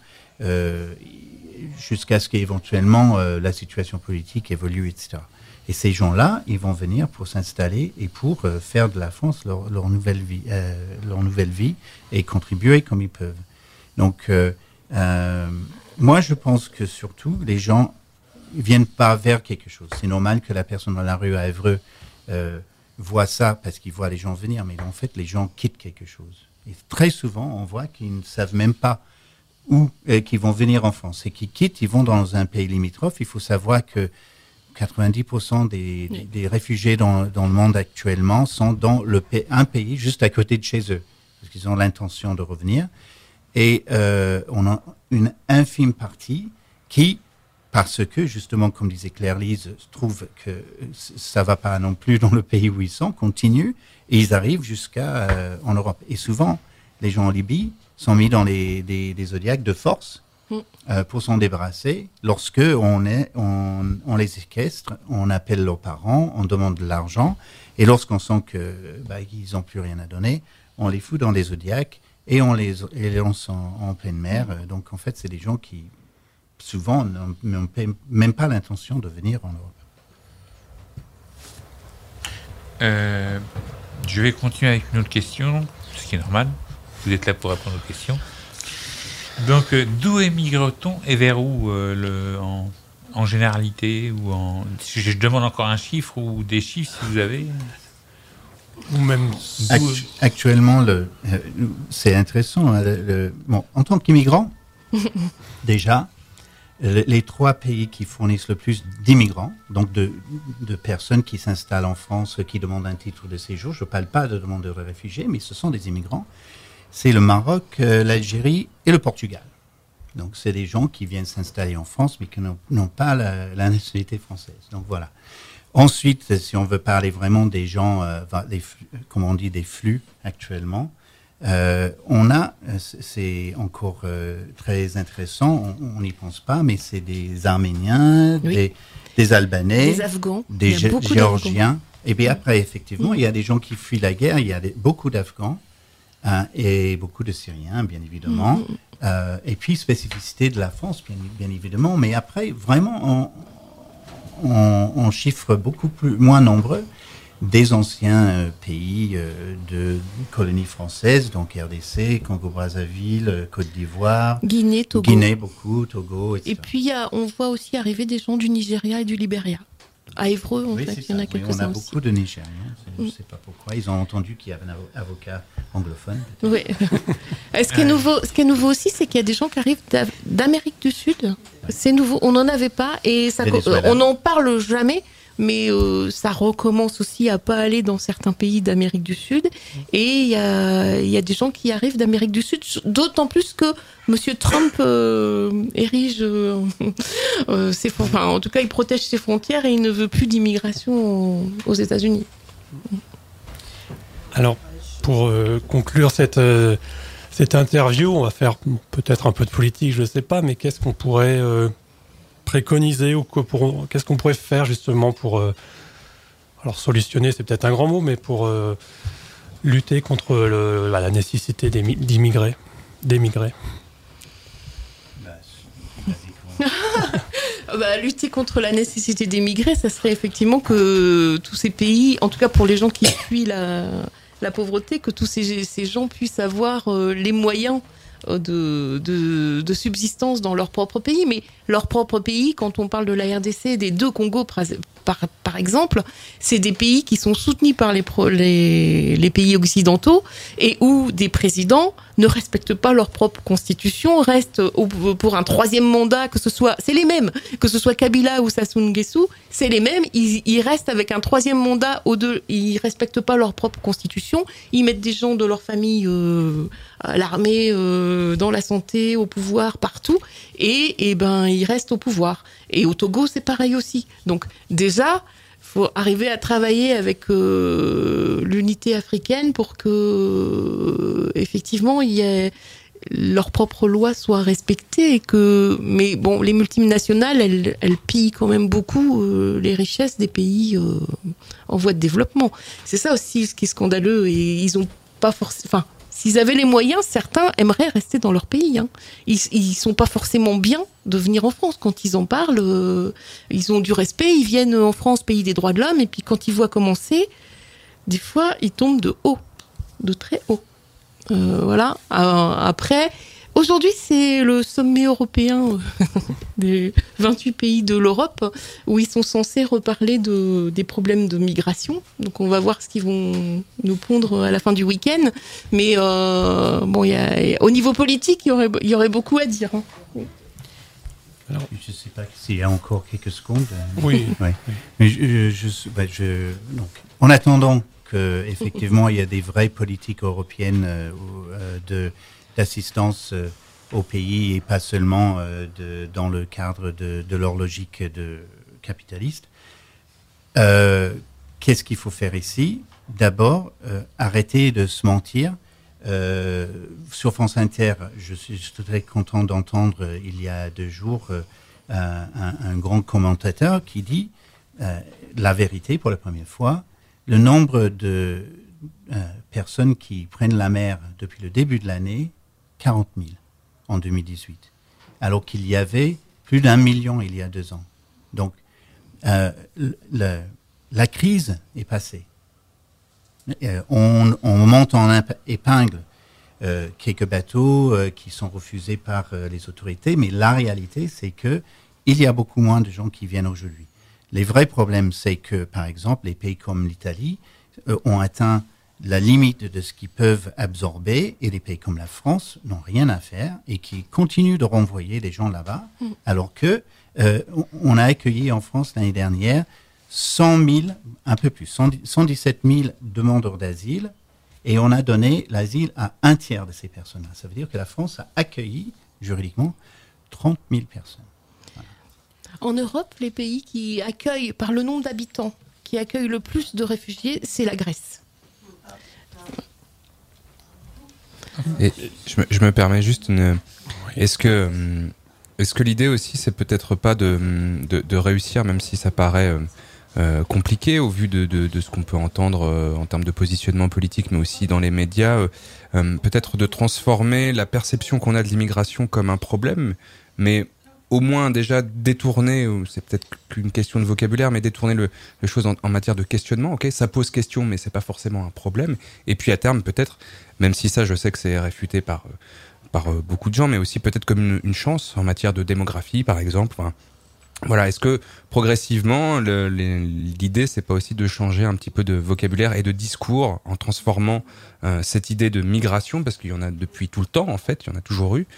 jusqu'à ce qu'éventuellement la situation politique évolue, etc. Et ces gens-là, ils vont venir pour s'installer et pour faire de la France leur nouvelle vie et contribuer comme ils peuvent. Donc, moi, je pense que surtout, les gens ne viennent pas vers quelque chose. C'est normal que la personne dans la rue à Évreux voit ça parce qu'il voit les gens venir, mais en fait, les gens quittent quelque chose. Et très souvent, on voit qu'ils ne savent même pas où qu'ils vont venir en France. Et qu'ils quittent, ils vont dans un pays limitrophe. Il faut savoir que 90% des réfugiés dans le monde actuellement sont dans un pays juste à côté de chez eux, parce qu'ils ont l'intention de revenir. Et on a une infime partie qui, parce que justement, comme disait Claire-Lise, trouve que ça va pas non plus dans le pays où ils sont, continuent, et ils arrivent en Europe. Et souvent, les gens en Libye sont mis dans des zodiacs de force pour s'en débarrasser. Lorsque on les séquestre, on appelle leurs parents, on demande de l'argent, et lorsqu'on sent qu'ils n'ont plus rien à donner, on les fout dans des zodiacs et on les lance en pleine mer. Donc en fait, c'est des gens qui souvent n'ont même pas l'intention de venir en Europe. Je vais continuer avec une autre question, ce qui est normal. Vous êtes là pour répondre aux questions. Donc, d'où émigre-t-on et vers où en généralité ou si je demande encore un chiffre ou des chiffres si vous avez. Ou même actuellement, c'est intéressant. En tant qu'immigrant, déjà, les 3 pays qui fournissent le plus d'immigrants, donc de personnes qui s'installent en France, qui demandent un titre de séjour, je ne parle pas de demandeurs de réfugiés, mais ce sont des immigrants, c'est le Maroc, l'Algérie et le Portugal. Donc c'est des gens qui viennent s'installer en France, mais qui n'ont pas la nationalité française. Donc voilà. Ensuite, si on veut parler vraiment des gens, comme on dit, des flux actuellement, on a, c'est encore très intéressant, on n'y pense pas, mais c'est des Arméniens, oui. des Albanais, des Afghans, des Géorgiens. Et bien après, effectivement, il y a des gens qui fuient la guerre, il y a beaucoup d'Afghans et beaucoup de Syriens, bien évidemment. Et puis, spécificité de la France, bien évidemment. Mais après, vraiment, on chiffre moins nombreux des anciens pays de colonies françaises, donc RDC, Congo-Brazzaville, Côte d'Ivoire, Guinée, Togo. Guinée beaucoup, Togo, etc. Et puis on voit aussi arriver des gens du Nigeria et du Libéria. À Évreux, en fait, il y en a quelques-uns aussi. On a beaucoup de Nigérians, je ne sais pas pourquoi. Ils ont entendu qu'il y avait un avocat anglophone. Oui. Ce qui est nouveau aussi, c'est qu'il y a des gens qui arrivent d'Amérique du Sud. C'est nouveau, on n'en avait pas et on n'en parle jamais. Mais ça recommence aussi à pas aller dans certains pays d'Amérique du Sud. Et il y a des gens qui arrivent d'Amérique du Sud, d'autant plus que Monsieur Trump érige en tout cas, il protège ses frontières et il ne veut plus d'immigration aux États-Unis. Alors, pour conclure cette interview, on va faire peut-être un peu de politique, je ne sais pas, mais qu'est-ce qu'on pourrait préconiser ou qu'est-ce qu'on pourrait faire justement pour alors solutionner, c'est peut-être un grand mot, mais pour lutter contre la nécessité d'émigrer. Lutter contre la nécessité d'émigrer, ça serait effectivement que tous ces pays, en tout cas pour les gens qui fuient la pauvreté, que tous ces gens puissent avoir les moyens de subsistance dans leur propre pays. Mais leur propre pays, quand on parle de la RDC, des 2 Congos par exemple, c'est des pays qui sont soutenus par les pays occidentaux et où des présidents ne respectent pas leur propre constitution, restent pour un 3e mandat, c'est les mêmes, que ce soit Kabila ou Sassou Nguesso, c'est les mêmes, ils restent avec un 3e mandat, ils respectent pas leur propre constitution, ils mettent des gens de leur famille à l'armée, dans la santé, au pouvoir, partout, et ils restent au pouvoir. Et au Togo, c'est pareil aussi. Donc déjà, faut arriver à travailler avec l'unité africaine pour que effectivement il y ait leurs propres lois soient respectées mais bon, les multinationales elles pillent quand même beaucoup les richesses des pays en voie de développement. C'est ça aussi ce qui est scandaleux, et ils ont pas forcément, s'ils avaient les moyens, certains aimeraient rester dans leur pays. Hein. Ils sont pas forcément bien de venir en France. Quand ils en parlent, ils ont du respect. Ils viennent en France, pays des droits de l'homme, et puis quand ils voient comment c'est, des fois, ils tombent de haut, de très haut. Voilà. Après, aujourd'hui, c'est le sommet européen des 28 pays de l'Europe où ils sont censés reparler des problèmes de migration. Donc, on va voir ce qu'ils vont nous pondre à la fin du week-end. Mais au niveau politique, il y aurait beaucoup à dire. Hein. Alors, je ne sais pas s'il y a encore quelques secondes. Oui. Ouais. Mais donc, en attendant qu'effectivement il y a des vraies politiques européennes d'assistance aux pays et pas seulement dans le cadre de leur logique capitaliste, qu'est-ce qu'il faut faire ici? D'abord, arrêter de se mentir. Sur France Inter, je suis très content d'entendre il y a 2 jours un grand commentateur qui dit la vérité pour la première fois. Le nombre de personnes qui prennent la mer depuis le début de l'année, 40 000 en 2018, alors qu'il y avait plus d'1 million il y a 2 ans. Donc, la crise est passée. On monte en épingle quelques bateaux qui sont refusés par les autorités, mais la réalité, c'est que il y a beaucoup moins de gens qui viennent aujourd'hui. Les vrais problèmes, c'est que, par exemple, les pays comme l'Italie ont atteint la limite de ce qu'ils peuvent absorber, et des pays comme la France n'ont rien à faire et qui continuent de renvoyer des gens là-bas, alors que on a accueilli en France l'année dernière 100 000, un peu plus, 117 000 demandeurs d'asile, et on a donné l'asile à un tiers de ces personnes-là. Ça veut dire que la France a accueilli, juridiquement, 30 000 personnes. Voilà. En Europe, les pays qui accueillent, par le nombre d'habitants, qui accueillent le plus de réfugiés, c'est la Grèce. Et je me permets juste est-ce que l'idée aussi, c'est peut-être pas de réussir, même si ça paraît compliqué au vu de ce qu'on peut entendre en termes de positionnement politique, mais aussi dans les médias, peut-être de transformer la perception qu'on a de l'immigration comme un problème, mais au moins déjà détourner, c'est peut-être qu'une question de vocabulaire, mais détourner les choses en matière de questionnement. Ok, ça pose question, mais c'est pas forcément un problème. Et puis à terme, peut-être, même si ça, je sais que c'est réfuté par beaucoup de gens, mais aussi peut-être comme une chance en matière de démographie, par exemple. Enfin, voilà, est-ce que progressivement, l'idée, c'est pas aussi de changer un petit peu de vocabulaire et de discours en transformant cette idée de migration, parce qu'il y en a depuis tout le temps, en fait, il y en a toujours eu,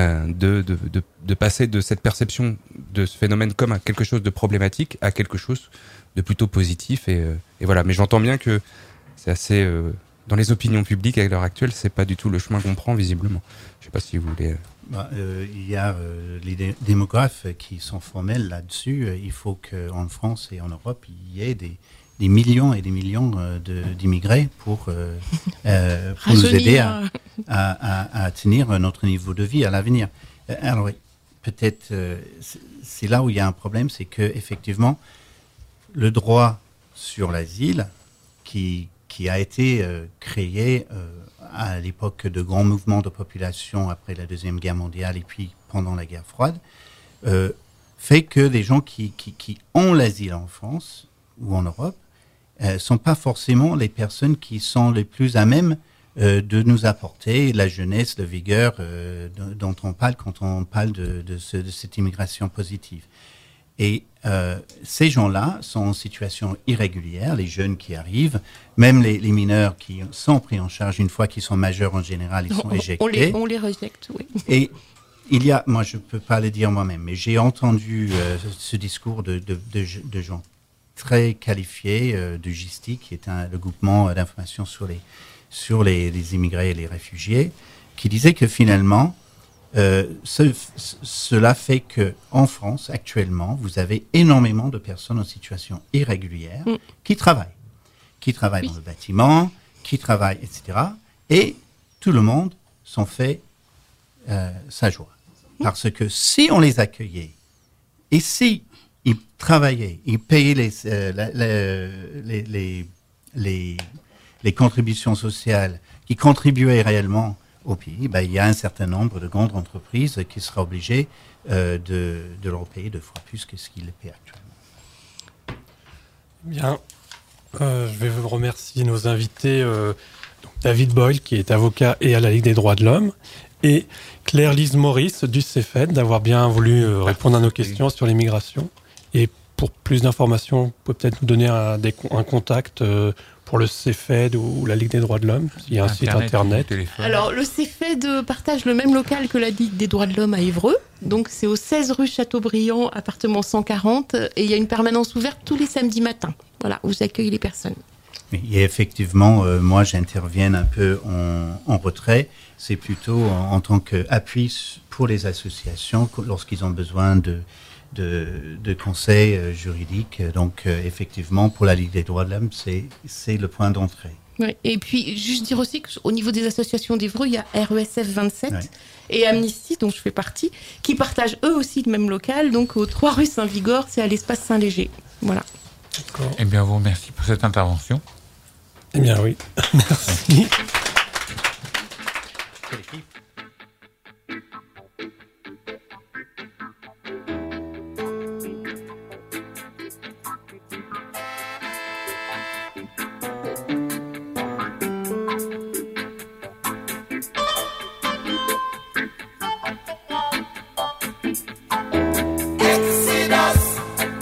de passer de cette perception de ce phénomène comme à quelque chose de problématique à quelque chose de plutôt positif, et voilà. Mais j'entends bien que c'est assez dans les opinions publiques à l'heure actuelle, c'est pas du tout le chemin qu'on prend visiblement. Je sais pas si vous voulez. Il y a les démographes qui sont formels là-dessus. Il faut qu'en France et en Europe, il y ait des millions et des millions d'immigrés pour nous aider à tenir notre niveau de vie à l'avenir. Alors, peut-être, c'est là où il y a un problème, c'est que effectivement, le droit sur l'asile, qui a été créé à l'époque de grands mouvements de population après la Deuxième Guerre mondiale et puis pendant la guerre froide, fait que les gens qui ont l'asile en France ou en Europe sont pas forcément les personnes qui sont les plus à même de nous apporter la jeunesse, la vigueur dont on parle quand on parle de cette immigration positive. Et ces gens-là sont en situation irrégulière, les jeunes qui arrivent, même les mineurs qui sont pris en charge une fois qu'ils sont majeurs en général, ils sont éjectés. On les rejecte, oui. Et il y a, moi je ne peux pas le dire moi-même, mais j'ai entendu ce discours de gens très qualifiés, de GISTI, qui est le groupement d'information sur les immigrés et les réfugiés, qui disait que finalement, cela fait que en France actuellement vous avez énormément de personnes en situation irrégulière qui travaillent dans le bâtiment, qui travaillent, etc. Et tout le monde s'en fait sa joie, parce que si on les accueillait et si ils travaillaient, ils payaient les contributions sociales, qui contribuaient réellement au pays, il y a un certain nombre de grandes entreprises qui seraient obligées de leur payer 2 fois plus que ce qu'ils les paient actuellement. Bien, je vais vous remercier nos invités, donc David Boyle, qui est avocat et à la Ligue des droits de l'homme, et Claire-Lise Maurice du CEFED, d'avoir bien voulu répondre à nos questions sur l'immigration. Et pour plus d'informations, vous pouvez peut-être nous donner un contact pour le CEFED ou la Ligue des droits de l'homme. Il y a un site internet. Alors, le CEFED partage le même local que la Ligue des droits de l'homme à Évreux. Donc, c'est au 16 rue Chateaubriand, appartement 140. Et il y a une permanence ouverte tous les samedis matins. Voilà, où j'accueille les personnes. Et effectivement, moi, j'interviens un peu en retrait. C'est plutôt en tant qu'appui pour les associations lorsqu'ils ont besoin de conseils juridiques. Donc, effectivement, pour la Ligue des droits de l'homme, c'est le point d'entrée. Ouais. Et puis, juste dire aussi qu'au niveau des associations d'Évreux, il y a RESF 27 et Amnesty, dont je fais partie, qui partagent eux aussi le même local. Donc, au 3 rue Saint-Vigor, c'est à l'espace Saint-Léger. Voilà. D'accord. Eh bien, vous remercie pour cette intervention. Eh bien, oui. Merci.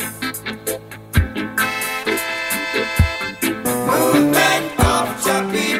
Movement of Chapin.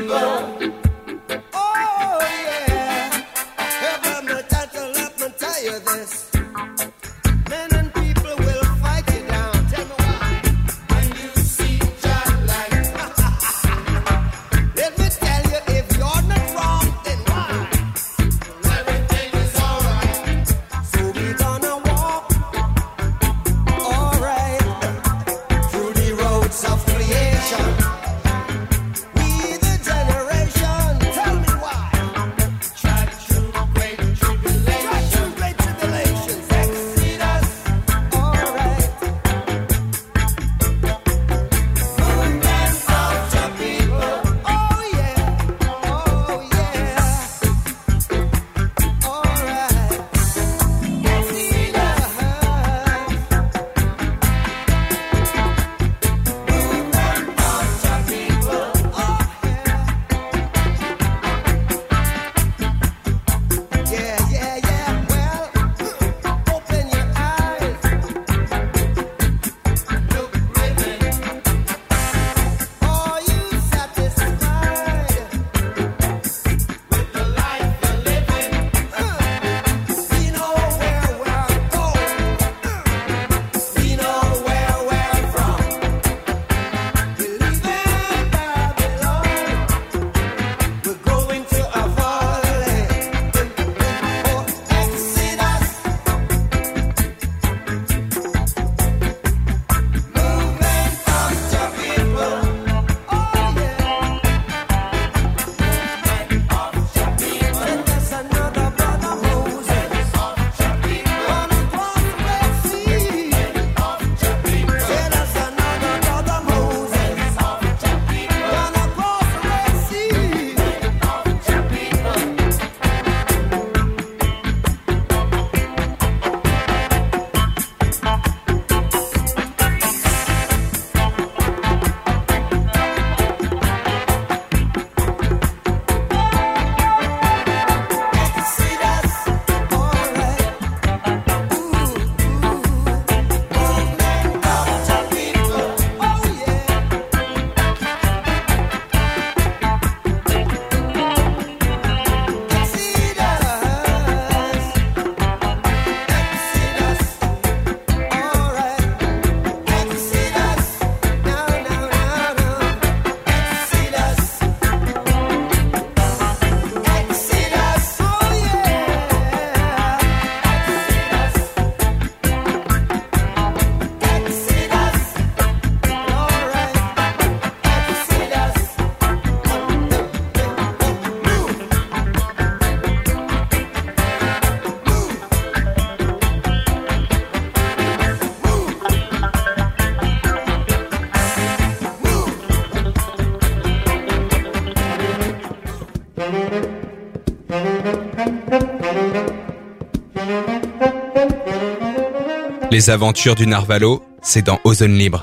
Les aventures du Narvalo, c'est dans Ozone Libre.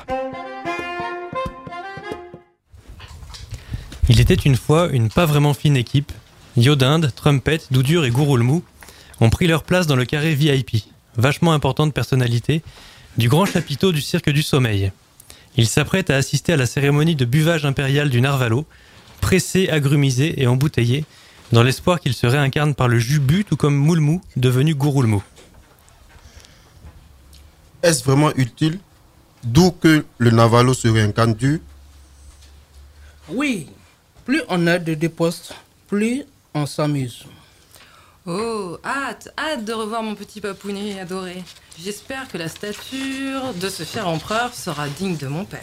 Il était une fois une pas vraiment fine équipe. Yodinde, Trumpet, Doudur et Gouroulmou ont pris leur place dans le carré VIP, vachement importante personnalité, du grand chapiteau du Cirque du Sommeil. Ils s'apprêtent à assister à la cérémonie de buvage impérial du Narvalo, pressés, agrumisés et embouteillés, dans l'espoir qu'ils se réincarnent par le jus bu, tout comme Moulmou, devenu Gouroulmou. Est-ce vraiment utile? D'où que le Narvalo se réincarne du? Oui, plus on a de dépostes, plus on s'amuse. Oh, hâte de revoir mon petit papounet adoré. J'espère que la stature de ce cher empereur sera digne de mon père.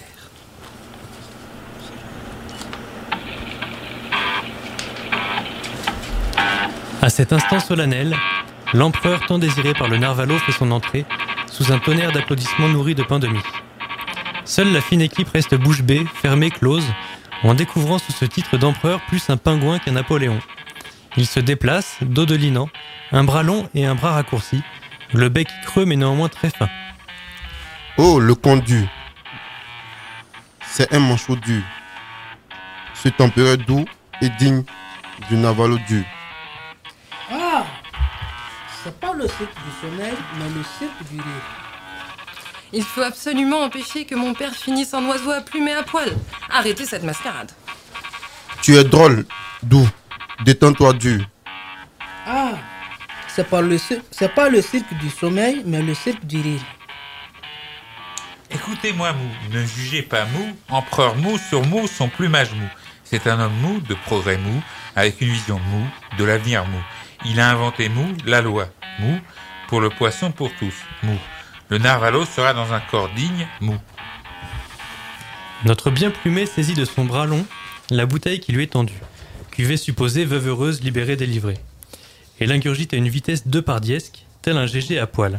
À cet instant solennel, l'empereur tant désiré par le Narvalo fait son entrée, sous un tonnerre d'applaudissements nourris de pain de mie. Seule la fine équipe reste bouche bée, fermée, close, en découvrant sous ce titre d'empereur plus un pingouin qu'un Napoléon. Il se déplace, dodelinant, un bras long et un bras raccourci, le bec creux mais néanmoins très fin. Oh, le conduit. C'est un manchot dur. Cet empereur doux est digne du Narvalo dur. Ah, c'est pas le cirque du sommeil, mais le cirque du rire. Il faut absolument empêcher que mon père finisse en oiseau à plumes et à poil. Arrêtez cette mascarade. Tu es drôle, doux. Détends-toi dur. Ah, c'est pas le cirque du sommeil, mais le cirque du rire. Écoutez-moi, Mou, ne jugez pas Mou, empereur Mou sur Mou, son plumage mou. C'est un homme mou, de progrès mou, avec une vision mou, de l'avenir mou. Il a inventé Mou, la loi, Mou, pour le poisson pour tous, Mou. Le narvalo sera dans un corps digne, Mou. Notre bien plumé saisit de son bras long la bouteille qui lui est tendue. Cuvée supposée, veuve heureuse, libérée, délivrée. Et l'ingurgite à une vitesse 2 par diesque, tel un GG à poil.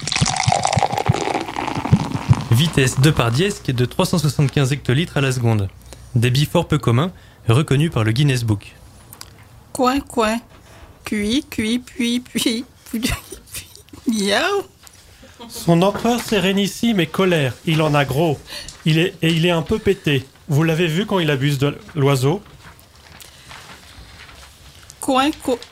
Vitesse 2 par diesque de 375 hectolitres à la seconde. Débit fort peu commun, reconnu par le Guinness Book. Coin, coin. Puis, miaou. Son empereur sérénissime est colère, il en a gros. Il est un peu pété. Vous l'avez vu quand il abuse de l'oiseau? Coin,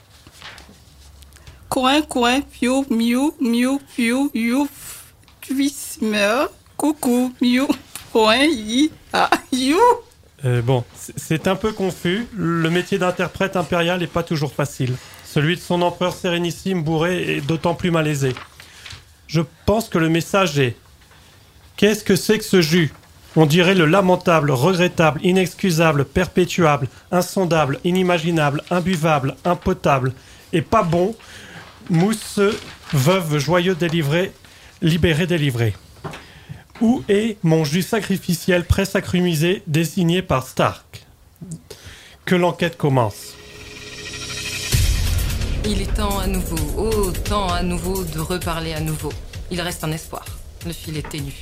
piou, miou, piou, you, tuismeur, coucou, miou, point, yi, ah, you. Bon, c'est un peu confus. Le métier d'interprète impérial n'est pas toujours facile. Celui de son empereur sérénissime bourré est d'autant plus malaisé. Je pense que le message est: qu'est-ce que c'est que ce jus? On dirait le lamentable, regrettable, inexcusable, perpétuable, insondable, inimaginable, imbuvable, impotable, et pas bon, mousseux, veuve, joyeux, délivré, libéré, délivré. Où est mon jus sacrificiel pré-sacramisé désigné par Stark? Que l'enquête commence. Il est temps à nouveau, temps à nouveau de reparler à nouveau. Il reste un espoir. Le fil est ténu.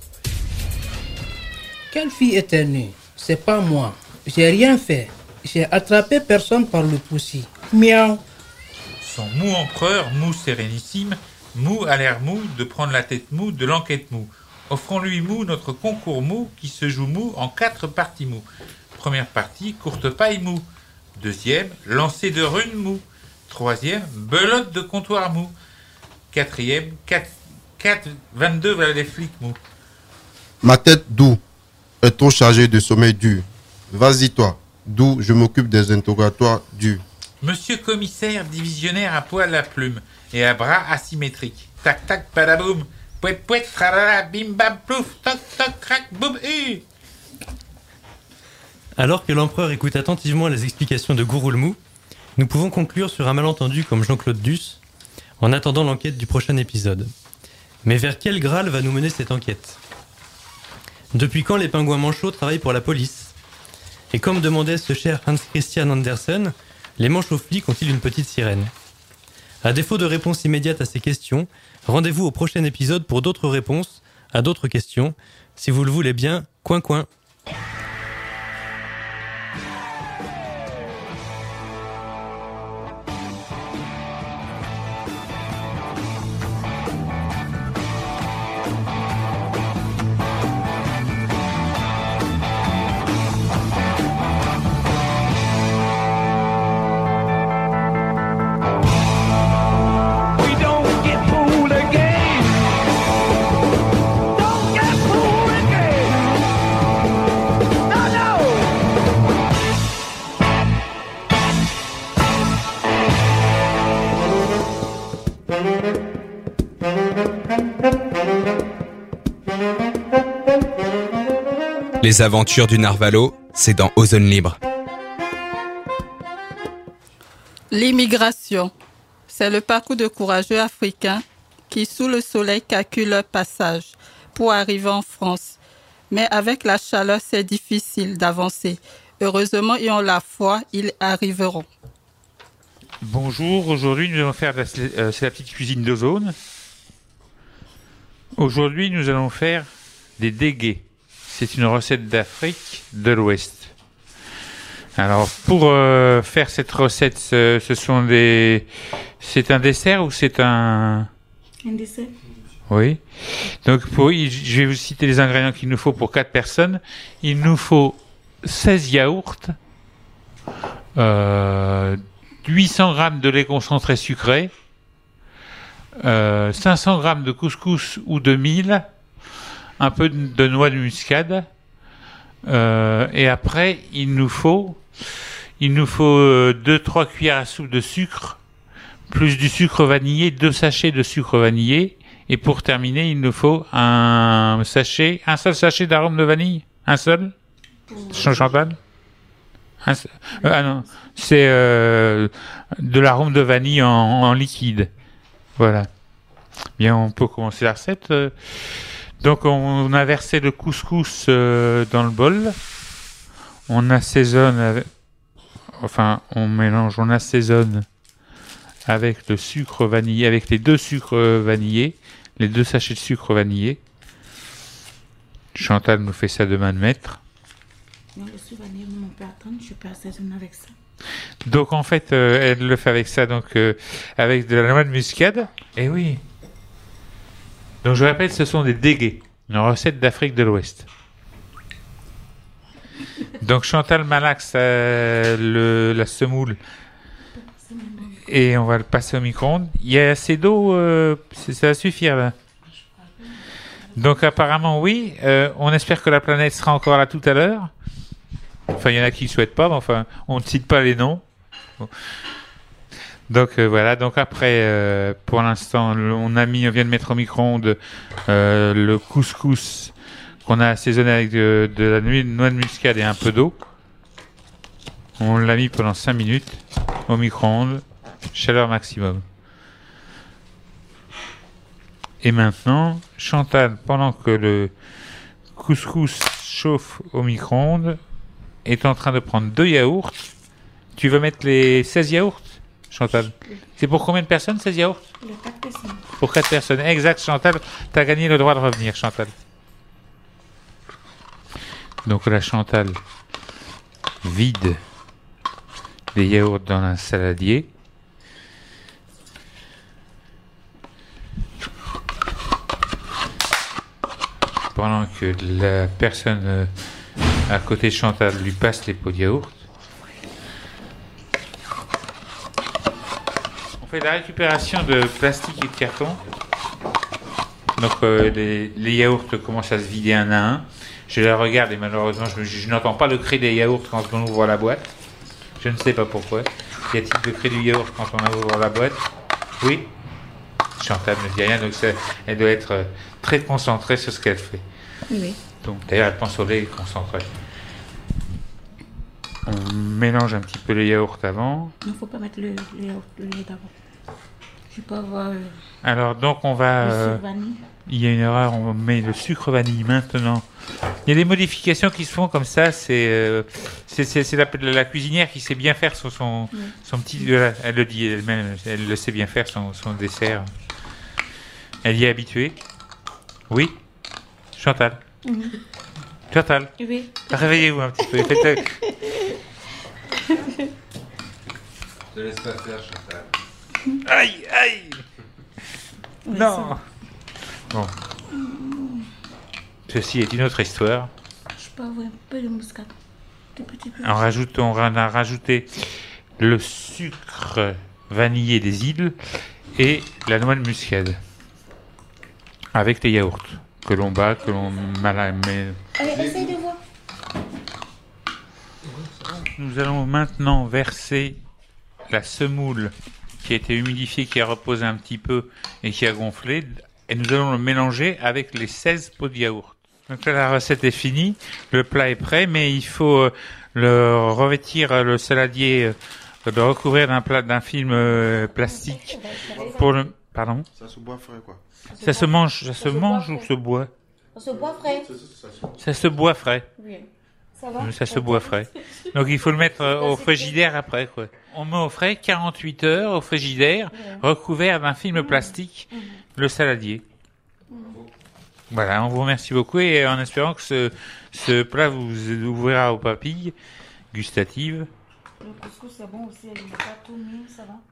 Quelle fille éternue? C'est pas moi. J'ai rien fait. J'ai attrapé personne par le poussi. Miaou. Son Mou empereur, Mou sérénissime, Mou a l'air mou de prendre la tête mou de l'enquête mou. Offrons-lui Mou notre concours mou qui se joue mou en 4 parties mou. Première partie, courte paille mou. Deuxième, lancer de runes mou. Troisième, belote de comptoir mou. Quatrième, 22 voilà les flics mou. Ma tête d'où est trop chargée de sommeil dur. Vas-y toi, d'où je m'occupe des interrogatoires durs. Monsieur commissaire divisionnaire à poil à plume et à bras asymétriques. Tac tac padaboum. Pouet pouet tralala bim bam plouf toc toc crac boum hu. Alors que l'empereur écoute attentivement les explications de Gouroulmou, nous pouvons conclure sur un malentendu comme Jean-Claude Duss, en attendant l'enquête du prochain épisode. Mais vers quel Graal va nous mener cette enquête? Depuis quand les pingouins manchots travaillent pour la police? Et comme demandait ce cher Hans Christian Andersen, les manchots flics ont-ils une petite sirène? À défaut de réponse immédiate à ces questions, rendez-vous au prochain épisode pour d'autres réponses à d'autres questions. Si vous le voulez bien, coin coin. Les aventures du Narvalo, c'est dans Ozone Libre. L'immigration, c'est le parcours de courageux Africains qui, sous le soleil, calculent leur passage pour arriver en France. Mais avec la chaleur, c'est difficile d'avancer. Heureusement, ils ont la foi, ils arriveront. Bonjour, aujourd'hui nous allons faire c'est la petite cuisine d'Ozone. Aujourd'hui nous allons faire des dégués. C'est une recette d'Afrique de l'Ouest. Alors pour faire cette recette, c'est un dessert ou c'est un dessert. Oui. Donc je vais vous citer les ingrédients qu'il nous faut pour 4 personnes. Il nous faut 16 yaourts, 800 g de lait concentré sucré, 500 g de couscous ou de mil, un peu de noix de muscade, et après il nous faut 2-3 cuillères à soupe de sucre plus du sucre vanillé, 2 sachets de sucre vanillé. Et pour terminer, il nous faut un seul sachet d'arôme de vanille. Un seul Chantal ah non, c'est de l'arôme de vanille en liquide. Voilà. Bien, on peut commencer la recette. Donc, on a versé le couscous dans le bol. On assaisonne on assaisonne avec le sucre vanillé, avec les 2 sucres vanillés, les 2 sachets de sucre vanillé. Chantal nous fait ça de main de maître. Non, le sucre vanillé, on peut attendre, je peux assaisonner avec ça. Donc en fait, elle le fait avec ça, avec de la noix de muscade. Et oui. Donc je rappelle, ce sont des dégués, une recette d'Afrique de l'Ouest. Donc Chantal malaxe la semoule et on va le passer au micro-ondes. Il y a assez d'eau, ça va suffire là. Donc apparemment oui, on espère que la planète sera encore là tout à l'heure. Enfin, il y en a qui ne souhaitent pas, mais enfin, on ne cite pas les noms. Bon. Donc voilà, donc après, pour l'instant, on vient de mettre au micro-ondes le couscous qu'on a assaisonné avec de la noix de muscade et un peu d'eau. On l'a mis pendant 5 minutes au micro-ondes, chaleur maximum. Et maintenant, Chantal, pendant que le couscous chauffe au micro-ondes, est en train de prendre 2 yaourts. Tu veux mettre les 16 yaourts, Chantal? C'est pour combien de personnes, 16 yaourts? Pour 4 personnes. Pour 4 personnes. Exact, Chantal. Tu as gagné le droit de revenir, Chantal. Donc là, Chantal vide les yaourts dans un saladier. Pendant que la personne à côté de Chantal lui passe les pots de yaourt. On fait la récupération de plastique et de carton. Donc les yaourts commencent à se vider un à un. Je la regarde et malheureusement je n'entends pas le cri des yaourts quand on ouvre la boîte. Je ne sais pas pourquoi. Y a-t-il le cri du yaourt quand on ouvre la boîte? Oui. Chantal ne dit rien, donc elle doit être très concentrée sur ce qu'elle fait. Oui. Donc d'ailleurs elle pense au lait concentré. On mélange un petit peu les yaourts avant. Il ne faut pas mettre le lait d'avant. Je peux avoir. Alors donc on va. Le sucre vanille. Il y a une erreur, on met le sucre vanille maintenant. Il y a des modifications qui se font comme ça. C'est la cuisinière qui sait bien faire son petit. Elle le dit elle-même, elle le sait bien faire son dessert. Elle y est habituée. Oui, Chantal. Chantal. Oui. Réveillez-vous un petit peu. Je te laisse pas faire, Chantal. Aïe, aïe. Oui, non. Bon. Ceci est une autre histoire. Je peux avoir un peu de muscade. Un petit peu. On a rajouté le sucre vanillé des îles et la noix de muscade avec les yaourts que l'on bat, que l'on met. Allez, essaye de voir. Nous allons maintenant verser la semoule qui a été humidifiée, qui a reposé un petit peu et qui a gonflé, et nous allons le mélanger avec les 16 pots de yaourt. Donc là, la recette est finie, le plat est prêt, mais il faut le revêtir, le saladier, le recouvrir d'un film plastique pour le... Pardon? Ça se boit frais, quoi. Ça se mange ou se boit? Ça se boit frais. Ça se boit frais. Oui. Ça va? Ça se boit frais. Donc il faut le mettre au frigidaire après, quoi. On met au frais 48 heures au frigidaire, recouvert d'un film plastique, le saladier. Voilà, on vous remercie beaucoup et en espérant que ce plat vous ouvrira aux papilles gustatives. Le couscous c'est bon aussi, il n'est pas tout mis, ça va?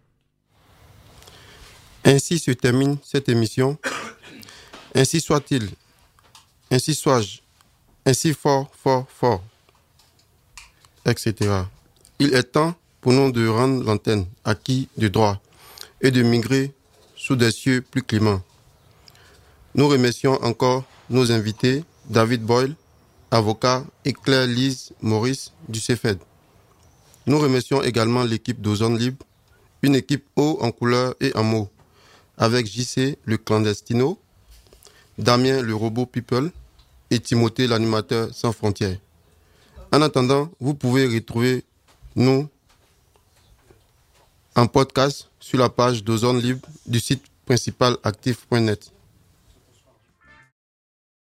Ainsi se termine cette émission. Ainsi soit-il. Ainsi sois-je. Ainsi fort, fort, fort. Etc. Il est temps pour nous de rendre l'antenne à qui de droit et de migrer sous des cieux plus cléments. Nous remercions encore nos invités, David Boyle, avocat, et Claire-Lise Maurice du CEFED. Nous remercions également l'équipe d'Ozone Libre, une équipe haut en couleur et en mots, avec JC, le clandestino, Damien, le robot people, et Timothée, l'animateur sans frontières. En attendant, vous pouvez retrouver nous en podcast sur la page d'Ozone Libre du site principal actif.net.